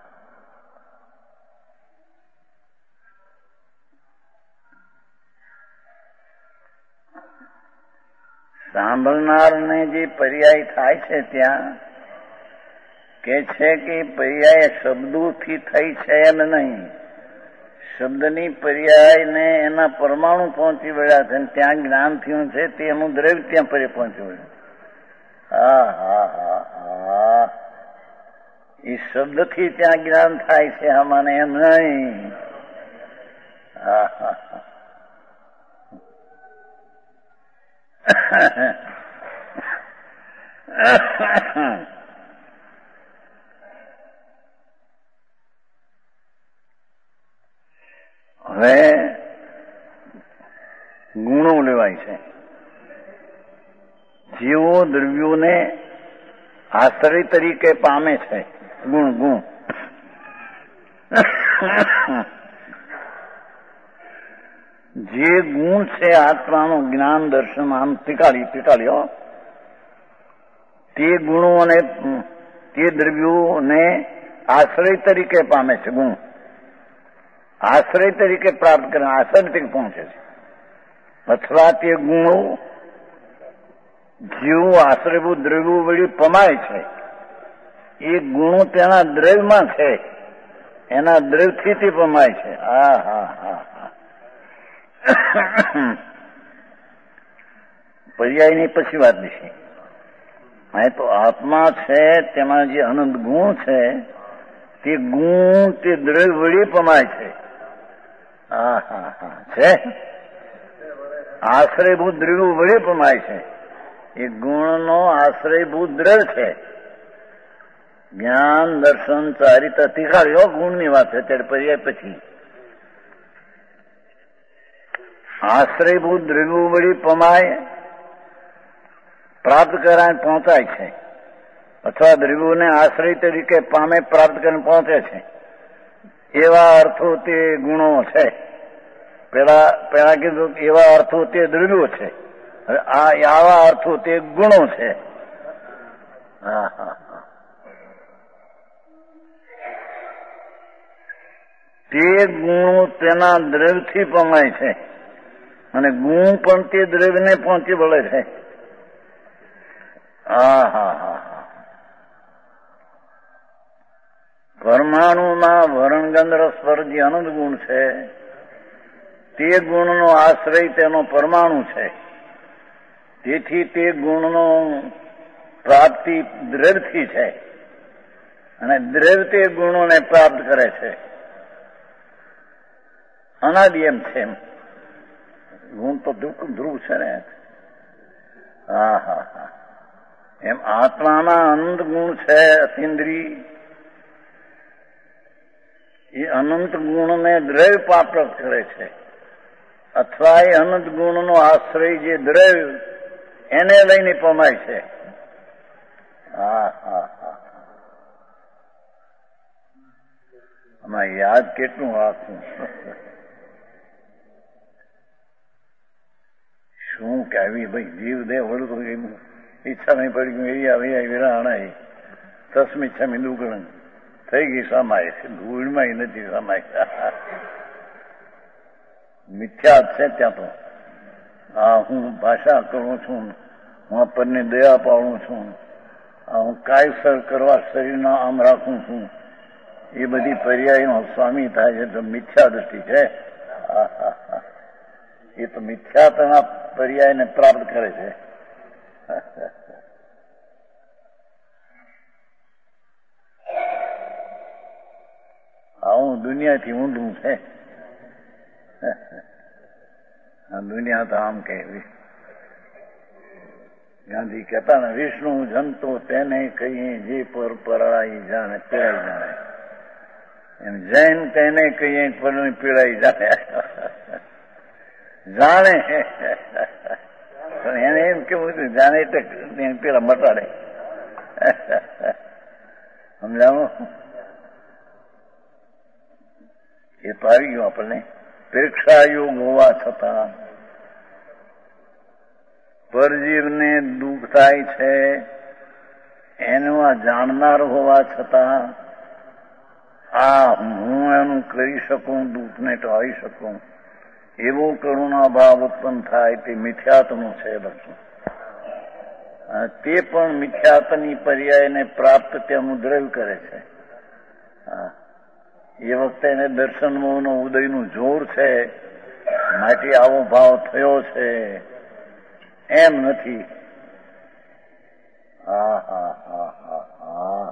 સાંભળનારને જે પર્યાય થાય છે ત્યાં કે છે કે પર્યાય શબ્દોથી થઈ છે એમ નહીં, શબ્દની પર્યાયને એના પરમાણુ પહોંચી વળ્યા છે, ત્યાં જ્ઞાન થયું છે તે એનું દ્રવ્ય ત્યાં પરે પહોંચી વળ્યું. હા હા હા હા એ શબ્દથી ત્યાં જ્ઞાન થાય છે, આમાં એમ નહીં. હા હા હવે ગુણો લેવાય છે. જેવો દ્રવ્યોને આશ્રય તરીકે પામે છે, ગુણ ગુણ જે ગુણ છે આત્માનું જ્ઞાન દર્શન આમ ટીકાળી ટીકાળીઓ તે ગુણો અને તે દ્રવ્યોને આશ્રય તરીકે પામે છે. ગુણ આશ્રય તરીકે પ્રાપ્ત કરે, આશ્રય તરીકે પહોંચે છે. અથવા તે ગુણો જેવું આશ્રયભૂત દ્રવ્યો વળી પમાય છે, એ ગુણો તેના દ્રવ્યમાં છે, એના દ્રવ્યથી તે પમાય છે. હા હા હા હા પર્યાયની પછી વાત છે. હા તો આત્મા છે તેમાં જે અનંત ગુણ છે તે ગુણ તે દ્રવ્ય વળી પમાય છે. હા હા હા છે આશ્રયભૂત દ્રવ્યો વળી પમાય છે. એ ગુણનો આશ્રયભૂત દ્રવ્ય છે. જ્ઞાન દર્શન ચારિત્ર તીખાળ્યો ગુણની વાત છે, ત્યારે પર્યાય પછી આશ્રયભૂત દ્રવ્યો વળી પમાય પ્રાપ્ત કરાય પહોંચાય છે, અથવા દ્રવ્યોને આશ્રય તરીકે પામે પ્રાપ્ત કરીને પહોંચે છે. એવા અર્થો તે ગુણો છે. પેલા પેલા કીધું એવા અર્થો તે દ્રવ્યો છે, આ આવા અર્થો તે ગુણો છે. હા હા હા તે ગુણો તેના દ્રવ્યથી પમાય છે, અને ગુણ પણ તે દ્રવ્યને પહોંચી વળે છે. હા હા હા હા પરમાણુમાં વર્ણગંધ રસપર જે અનંત ગુણ છે તે ગુણનો આશ્રય તેનો પરમાણુ છે. તેથી તે ગુણનો પ્રાપ્તિ દ્રવ્યથી છે, અને દ્રવ્ય તે ગુણોને પ્રાપ્ત કરે છે. અનાદિ એમ છે. ગુણ તો ધ્રુવ છે ને. હા હા હા એમ આત્માના અનંત ગુણ છે. અતિન્દ્રિય એ અનંત ગુણને દ્રવ્ય પ્રાપ્ત કરે છે, અથવા એ અનંત ગુણનો આશ્રય જે દ્રવ્ય એને લઈને પમાય છે. હા હા હા આમાં યાદ કેટલું રાખવું. શું કે આવી ભાઈ જીવ દેહ વળતું ઈચ્છા નહીં પડી ગયું એ આવી વિરાણા તસ્મિચ્છામી દુગણ થઈ ગઈ સમાય છે. ધૂળમાં નથી સમાય. મિથ્યા છે ત્યાં તો. હા હું ભાષા કરું છું, હું આપણને દયા પાડું છું, હું કાયસર કરવા શરીરના આમ રાખું છું, એ બધી પર્યાયનો સ્વામી થાય છે તો મિથ્યા દ્રષ્ટિ છે. એ તો મિથ્યાત્વના પર્યાયને પ્રાપ્ત કરે છે. આવું દુનિયાથી ઊંધું છે. દુનિયા તો આમ કહેવી. ગાંધી કહેતા ને વિષ્ણુ જંતો તેને કહીએ જે પર પરાઈ જાણે પીડાઈ જાણે, એમ જૈન તેને કહીએ પર પીડાઈ જાણે જાણે પણ એને એમ કેવું હતું જાણે એટલે પેલા મટાડે. સમજાવો એ તો આવી ગયું આપણને. પ્રેક્ષાયોગ હોવા છતાં પરજીવને દુઃખ થાય છે એનું જાણનાર હોવા છતાં આ હું એનું કરી શકું, દુઃખને ટાળી શકું, એવો કરુણા ભાવ ઉત્પન્ન થાય તે મિથ્યાત્વનું છે બધું. તે પણ મિથ્યાત્વની પર્યાયને પ્રાપ્ત તેનું દ્રવ્ય કરે છે. એ વખતે એને દર્શનનો ઉદયનું જોર છે, માટે આવો ભાવ થયો છે, એમ નથી. હા હા હા હા હા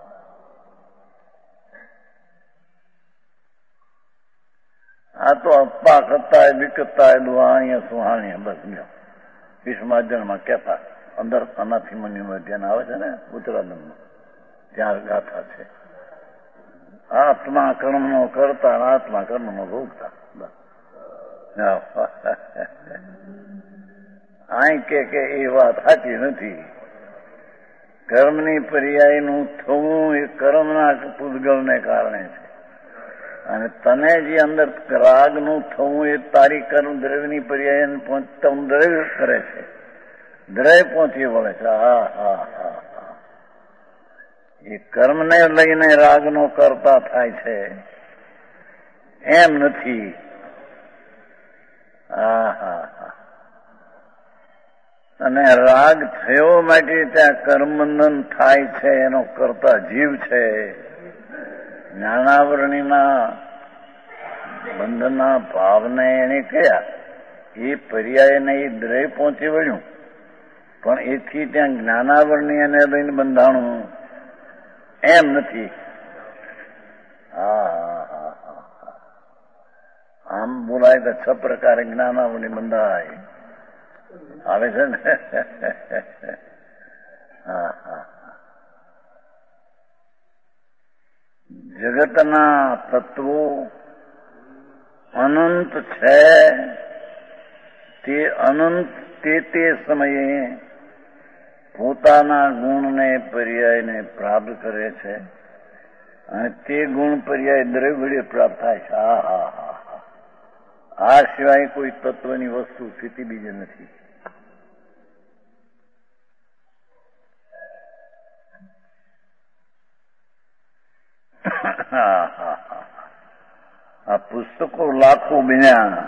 આ તો અપ્પા કરતા વિકતા દુહાણીયા સુહાણીયા બસ લ્યો. વિષ્માજનમાં કહેતા અંદર અનાથી મનીનું ધ્યાન આવે છે ને ઉત્તરાદનમાં, ત્યાં ગાથા છે. આત્મા કર્મનો કરતા આત્મા કર્મનો ભોગતા. અહીં કે કે એ વાત સાચી નથી. કર્મની પર્યાયનું થવું એ કર્મના પૂતગલને કારણે છે, અને તને જે અંદર રાગનું થવું એ તારી કર્મ દ્રવ્યની પર્યાય પહોંચતા દ્રવ્ય કરે છે, દ્રવ્ય પહોંચી વળે છે. હા હા હા હા એ કર્મને લઈને રાગનો કરતા થાય છે, એમ નથી. હા હા હા અને રાગ થયો માટે ત્યાં કર્મબંધન થાય છે, એનો કરતા જીવ છે. જ્ઞાનાવરણીના બંધનના ભાવને એને કયા એ પર્યાયને એ દ્રય પહોંચી વળ્યું, પણ એથી ત્યાં જ્ઞાનાવરણી એને લઈને બંધાણું એમ નથી. હા હા હા હા આમ બોલાય તો છ પ્રકારે જ્ઞાનાવરણી બંધાય આવે છે ને. હા હા જગતના તત્વો અનંત છે, તે અનંત તે તે સમયે પોતાના ગુણને પર્યાયને પ્રાપ્ત કરે છે, અને તે ગુણ પર્યાય દ્રવ્ય વડે પ્રાપ્ત થાય છે. હા હા હા હા આ સિવાય કોઈ તત્વની વસ્તુ સ્થિતિ બીજી નથી. હા હા હા આ પુસ્તકો લાખો બન્યા,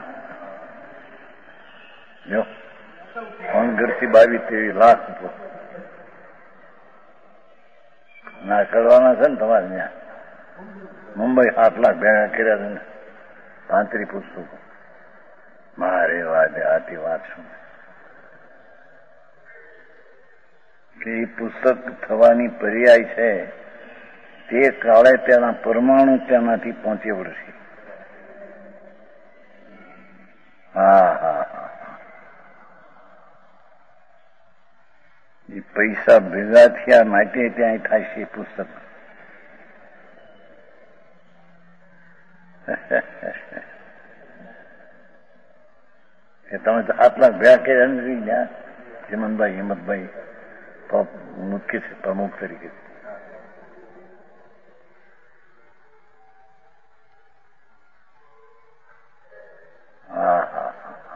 જો ઘરથી બાવીસ તેવી લાખ ના કરવાના છે ને તમારે ત્યાં મુંબઈ સાત લાખ ભેગા કર્યા છે ને, પાંત્રી પુસ્તકો. મારે વાત આથી વાત શું કે એ પુસ્તક થવાની પર્યાય છે, તે કાળે તેના પરમાણુ તેનાથી પહોંચી વળશે. હા હા હા એ પૈસા ભેગા થયા માટે ત્યાં થાય છે પુસ્તક. કે તમે તો સાત લાખ ભેગા કર્યા નથી ત્યાં હેમંતભાઈ હિંમતભાઈ મુખ્ય છે પ્રમુખ તરીકે. હા હા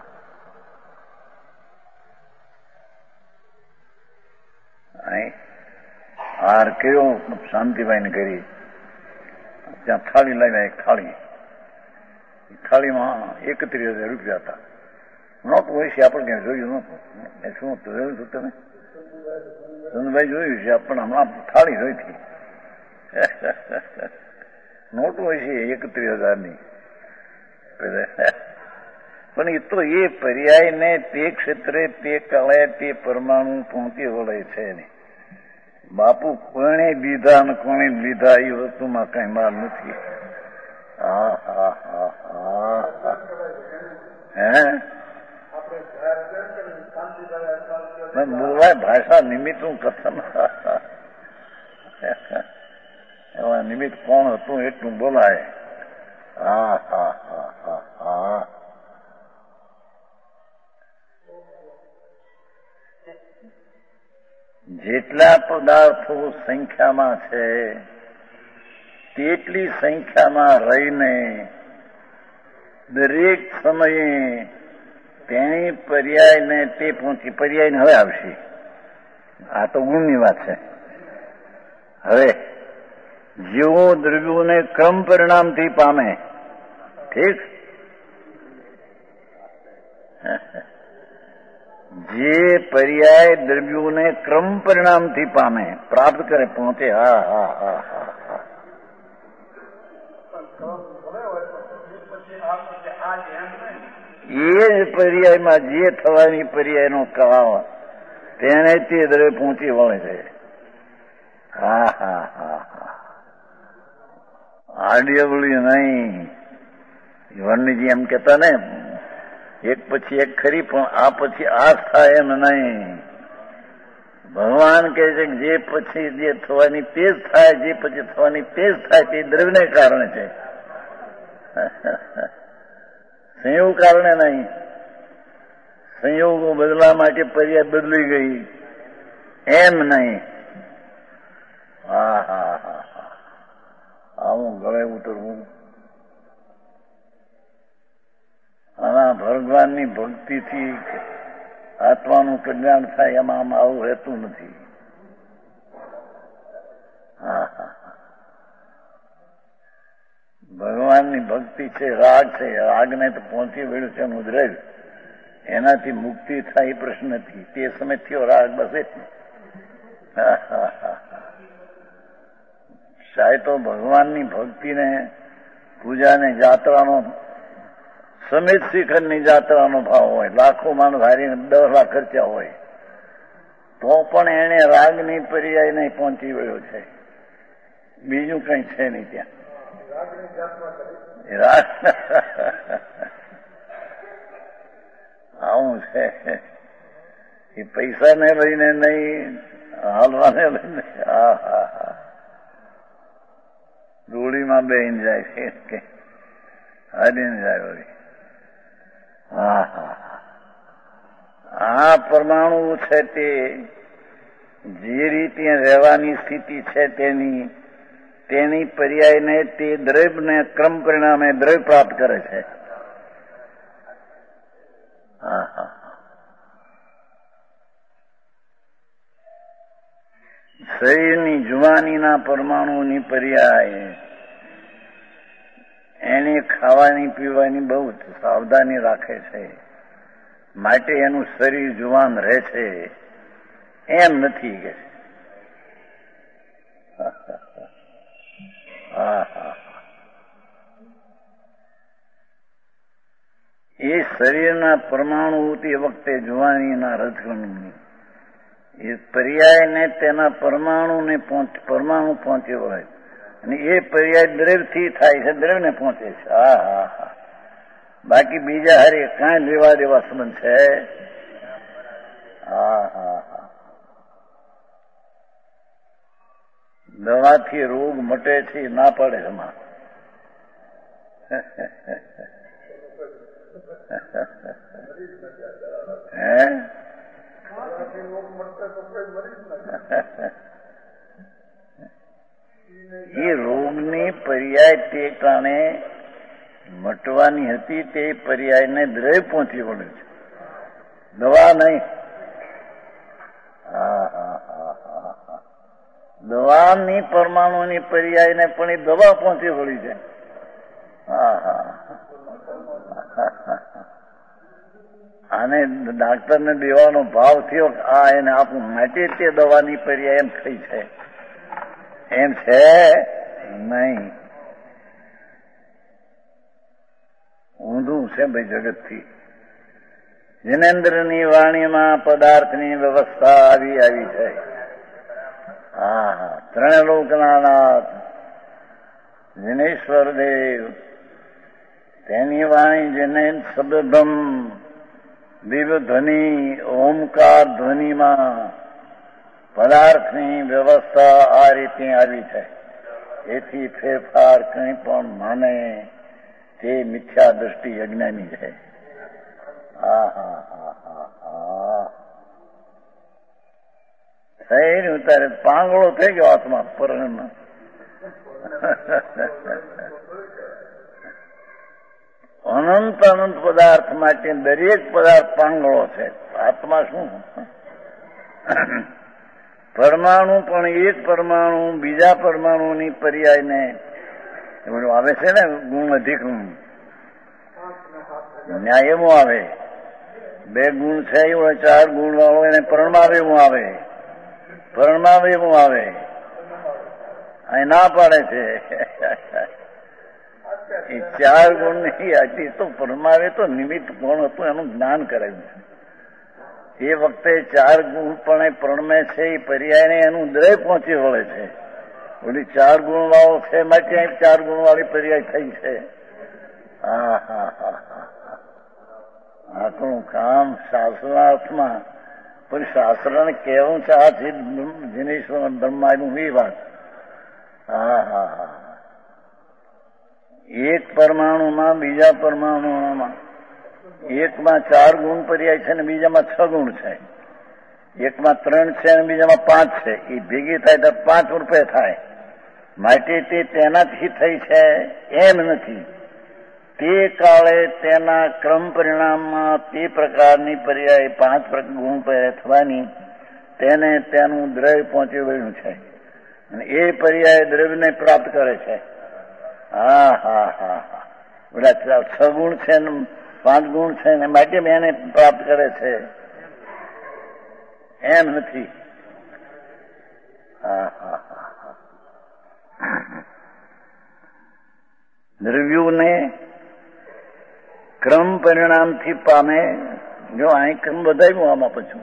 હાર કર્યો શાંતિભાઈ ને કરી, ત્યાં થાળી લાવ્યા. એક થાળી થાળીમાં એકત્રીસ હજાર રૂપિયા હતા. નહોતું હોય છે, આપણે ક્યાં જોયું નહોતું. શું જોયું હતું તમે? ચંદભાઈ જોયું છે, પણ હમણાં થાળી જોઈ હતી. નોટ હોય છે એકત્રીસ હજારની. પણ એ તો એ પર્યાયને તે ક્ષેત્રે તે કાળે તે પરમાણુ પહોંચી વળે છે ને. બાપુ કોણે દીધા ને કોણે લીધા એ વસ્તુમાં કઈ માલ નથી. હા હા હા હા હે બોલાય ભાષા નિમિત્તનું કથન. એવા નિમિત્ત કોણ હતું એટલું બોલાય. હા હા હા હા હા જેટલા પદાર્થો સંખ્યામાં છે તેટલી સંખ્યામાં રહીને દરેક સમયે તેની પર્યાયને તે પહોંચી પર્યાયને હવે આવશે. આ તો ગુણની વાત છે. હવે જીવો દ્રવ્યોને ક્રમ પરિણામથી પામે, ઠીક? જે પર્યાય દ્રવ્યોને ક્રમ પરિણામથી પામે, પ્રાપ્ત કરે, પહોંચે. હા હા હા હા હા એ પર્યાયમાં જે થવાની પર્યાયનો કાળ તેને તે દ્રવ્ય પહોંચી વળે છે. હા હા હા હા આડ્યવળી નહીં. વર્ણિજી એમ કેતા ને એક પછી એક ખરી, પણ આ પછી આ થાય એમ નહીં. ભગવાન કહે છે કે જે પછી જે થવાની તે જ થાય, જે પછી થવાની તે જ થાય, તે દ્રવ્યને કારણે છે, સંયોગ કારણે નહીં. સંયોગો બદલા માટે પર્યાય બદલી ગઈ એમ નહીં. હા હા હા હા આવું ગળે ઉતરવું. આના ભગવાનની ભક્તિથી આત્માનું કલ્યાણ થાય એમાં આમાં આવું રહેતું નથી. હા હા ભગવાનની ભક્તિ છે, રાગ છે. રાગને તો પહોંચી વળ્યું છે એનું દ્રવ્ય, એનાથી મુક્તિ થાય એ પ્રશ્ન નથી. તે સમય થયો રાગ બસે જ ને. સાહેબ તો ભગવાનની ભક્તિને પૂજાને જાત્રાનો સમિત શિખરની જાત્રાનો ભાવ હોય, લાખો માણસ હારીને દસ લાખ ખર્ચા હોય, તો પણ એને રાગની પર્યાય નહીં પહોંચી વળ્યો છે. બીજું કઈ છે નહીં ત્યાં. આવું છે એ પૈસાને લઈને નહીં, હાલવાને લઈને. હા હા હા ડોળીમાં બેહીને જાય છે, હારીને જાય વળી. હા હા આ પરમાણુ છે તે જે રીતે રહેવાની સ્થિતિ છે તેની તેની પર્યાયને તે દ્રવ્યને ક્રમ પરિણામે દ્રવ્ય પ્રાપ્ત કરે છે. હા હા શરીરની જુવાનીના પરમાણુની પર્યાય એને ખાવાની પીવાની બહુ સાવધાની રાખે છે, માટે એનું શરીર જુવાન રહે છે એમ નથી કે. હા હા એ શરીરના પરમાણુ તે વખતે જુવાનીના રથગણની એ પર્યાયને તેના પરમાણુને પરમાણુ પહોંચે હોય, અને એ પર્યાય દ્રવ્યથી થાય છે, દ્રવ્યને પહોંચે છે. હા હા હા બાકી બીજા હારે કાંઈ લેવા દેવા સંબંધ છે. હા હા હા દવાથી રોગ મટે છે ના પડે એમાં. હે એ રોગની પર્યાય તે કારણે મટવાની હતી, તે પર્યાયને દ્રવ્ય પહોંચી વળે છે, દવા નહીં. હા હા હા હા હા દવાની પરમાણુની પર્યાયને પણ એ દવા પહોંચી વળી છે. હા હા આને ડાક્ટરને દેવાનો ભાવ થયો, આ એને આપું માટે તે દવાની પર્યાય એમ થઈ છે, એમ છે નહીં. ઊંધું છે ભાઈ જગતથી. જિનેન્દ્રની વાણીમાં પદાર્થની વ્યવસ્થા આવી આવી છે. હા હા ત્રણ લોકના નાથ જિનેશ્વર દેવ, તેની વાણી જેને શબ્દમ દિવ્ય ધ્વનિ ઓમકાર ધ્વનિમાં પદાર્થની વ્યવસ્થા આ રીતે આવી છે. એથી ફેરફાર કંઈ પણ માને તે મિથ્યા દ્રષ્ટિ અજ્ઞાની છે. હા હા હા હા હા થઈ રહ્યું તારે પાંગળો થઈ ગયો આત્મા પરણમાં. અનંત અનંત પદાર્થ માટે દરેક પદાર્થ પાંગળો છે. આત્મા શું? પરમાણુ પણ એક પરમાણુ બીજા પરમાણુની પર્યાયને બધું આવે છે ને, ગુણ અધિક ન્યાય એવું આવે. બે ગુણ છે એવું ચાર ગુણ વાળો એને પરમાવ એવું આવે, પરમાવ એવું આવે. અહીં ના પાડે છે. એ ચાર ગુણ નહીં, આથી તો પરમાવે તો નિમિત્ત કોણ હતું એનું જ્ઞાન કરાવ્યું છે. એ વખતે ચાર ગુણ પણ પ્રણમે છે, એ પર્યાયને એનું દ્રય પહોંચી વળે છે. ઓલી ચાર ગુણ વાળો છે માટે અહીં ચાર ગુણ વાળી પર્યાય થઈ છે. હા હા હા હા આપણું કામ શાસ્ત્રના અર્થમાં પણ શાસ્ત્રને કહેવું છે આ જીનેશ્વર બ્રહ્માનું એ વાત. હા હા હા એક પરમાણુમાં બીજા પરમાણુમાં એકમાં ચાર ગુણ પર્યાય છે ને બીજામાં છ ગુણ છે. એકમાં ત્રણ છે અને બીજામાં પાંચ છે. એ ભેગી થાય તો પાંચ રૂપે થાય. માટે તે તેનાથી થઈ છે એમ નથી. તે કાળે તેના ક્રમ પરિણામમાં તે પ્રકારની પર્યાય પાંચ ગુણ પર્યાય થવાની તેને તેનું દ્રવ્ય પહોંચી વળ્યું છે અને એ પર્યાય દ્રવ્યને પ્રાપ્ત કરે છે. હા હા હા હા બધા છ ગુણ છે ને પાંચ ગુણ છે ને માટે એને પ્રાપ્ત કરે છે એમ નથી. હા હા હા દ્રવ્યોને ક્રમ પરિણામથી પામે. જો અહીં ક્રમ બધાયું આમાં પછી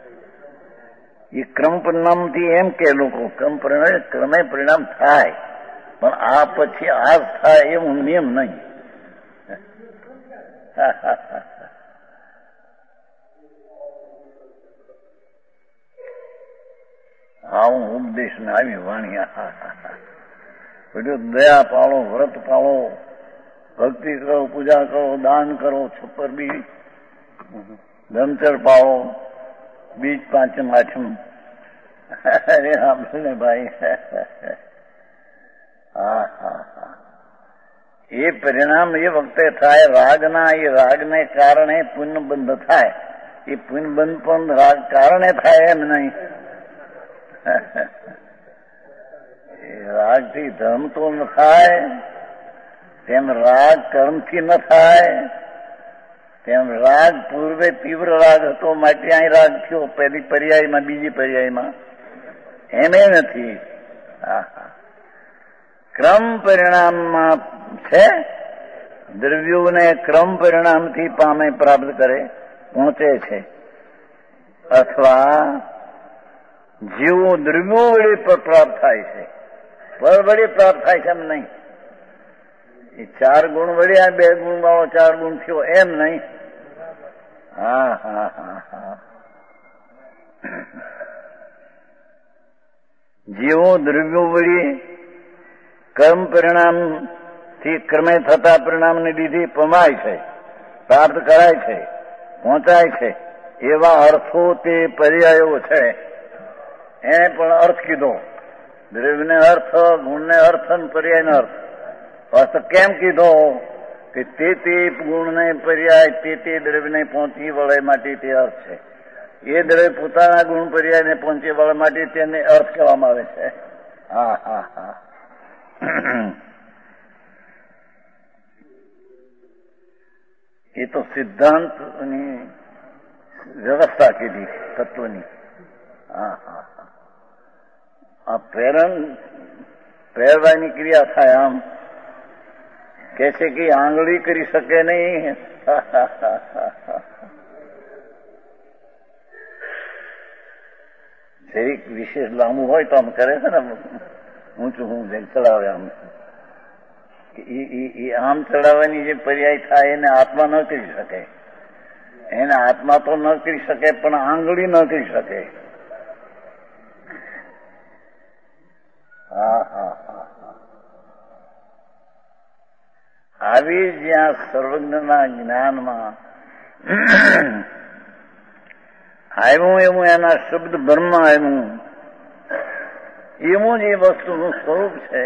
એ ક્રમ પરિણામથી એમ કે લોકો ક્રમ પરિણામ ક્રમે પરિણામ થાય પણ આ પછી આ થાય એવું નિયમ નહીં. આવું ઉપદેશ ને આવી વાણી. બધું દયા પાળો, વ્રત પાળો, ભક્તિ કરો, પૂજા કરો, દાન કરો, છપ્પર બી ધમચર પાળો, બીજ પાંચમ આઠમ. અરે સાંભળ ને ભાઈ. હા હા હા એ પરિણામ એ વખતે થાય રાગના. એ રાગને કારણે પુણ્ય બંધ થાય. એ પુણ્ય બંધ પણ રાગ કારણે થાય એમ નહીં. રાગથી ધર્મ તો ન થાય, તેમ રાગ કર્મથી ન થાય. તેમ રાગ પૂર્વે તીવ્ર રાગ હતો માટે અહીં રાગ થયો પહેલી પર્યાયમાં બીજી પર્યાયમાં એમ એ નથી. ક્રમ પરિણામમાં છે. દ્રવ્યોને ક્રમ પરિણામથી પામે પ્રાપ્ત કરે પહોંચે છે અથવા જીવો દ્રવ્યો વડે પર પ્રાપ્ત થાય છે. પર વડે પ્રાપ્ત થાય છે એમ નહીં. એ ચાર ગુણ વડે આ બે ગુણ વાળો ચાર ગુણ થયો એમ નહીં. હા હા હા હા જીવો દ્રવ્યો વડે કર્મ પરિણામ થી ક્રમે થતા પરિણામને લીધે પમાય છે, પ્રાપ્ત કરાય છે, પહોંચાય છે. એવા અર્થો તે પર્યાયો છે. એને પણ અર્થ કીધો. દ્રવ્યને અર્થ, ગુણને અર્થ અને પર્યાયનો અર્થ. અર્થ કેમ કીધો કે તે તે ગુણને પર્યાય તે તે દ્રવ્યને પહોંચી વળે માટે તે અર્થ છે. એ દ્રવ્ય પોતાના ગુણ પર્યાયને પહોંચી વળે માટે તેને અર્થ કહેવામાં આવે છે. હા હા હા એ તો સિદ્ધાંતની વ્યવસ્થા કીધી તત્વની. હા હા આ પ્રેરણ પહેરવાની ક્રિયા થાય. આમ કે છે કે આંગળી કરી શકે નહીં. જરીક વિશેષ લાંબુ હોય તો આમ કરે છે ને ઊંચું હું ચડાવે આમ. એ આમ ચડાવવાની જે પર્યાય થાય એને આત્મા ન કરી શકે. એને આત્મા તો ન કરી શકે પણ આંગળી ન કરી શકે. હા હા હા આવી જ્યાં સર્વજ્ઞના જ્ઞાનમાં આવ્યું એવું એના શબ્દ બ્રહ્મ આવ્યું એવું જ એ વસ્તુનું સ્વરૂપ છે.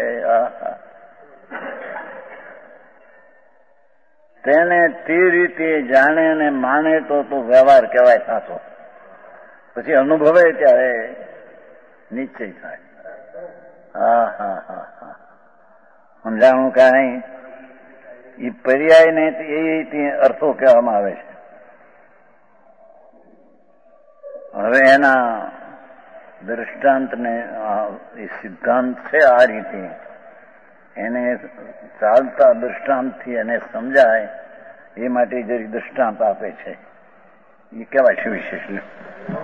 તેને તે રીતે જાણે અને માને તો તો વ્યવહાર કહેવાય સાચો. પછી અનુભવે ત્યારે નિશ્ચય થાય. હા હા હા હા સમજાણું કાંઈ. એ પર્યાયને એ અર્થો કહેવામાં આવે છે. હવે એના દ્રષ્ટાંતને એ સિદ્ધાંત છે આ રીતે એને ચાલતા દૃષ્ટાંતથી એને સમજાય એ માટે જરી દૃષ્ટાંત આપે છે. એ કેવા છે વિશેષ?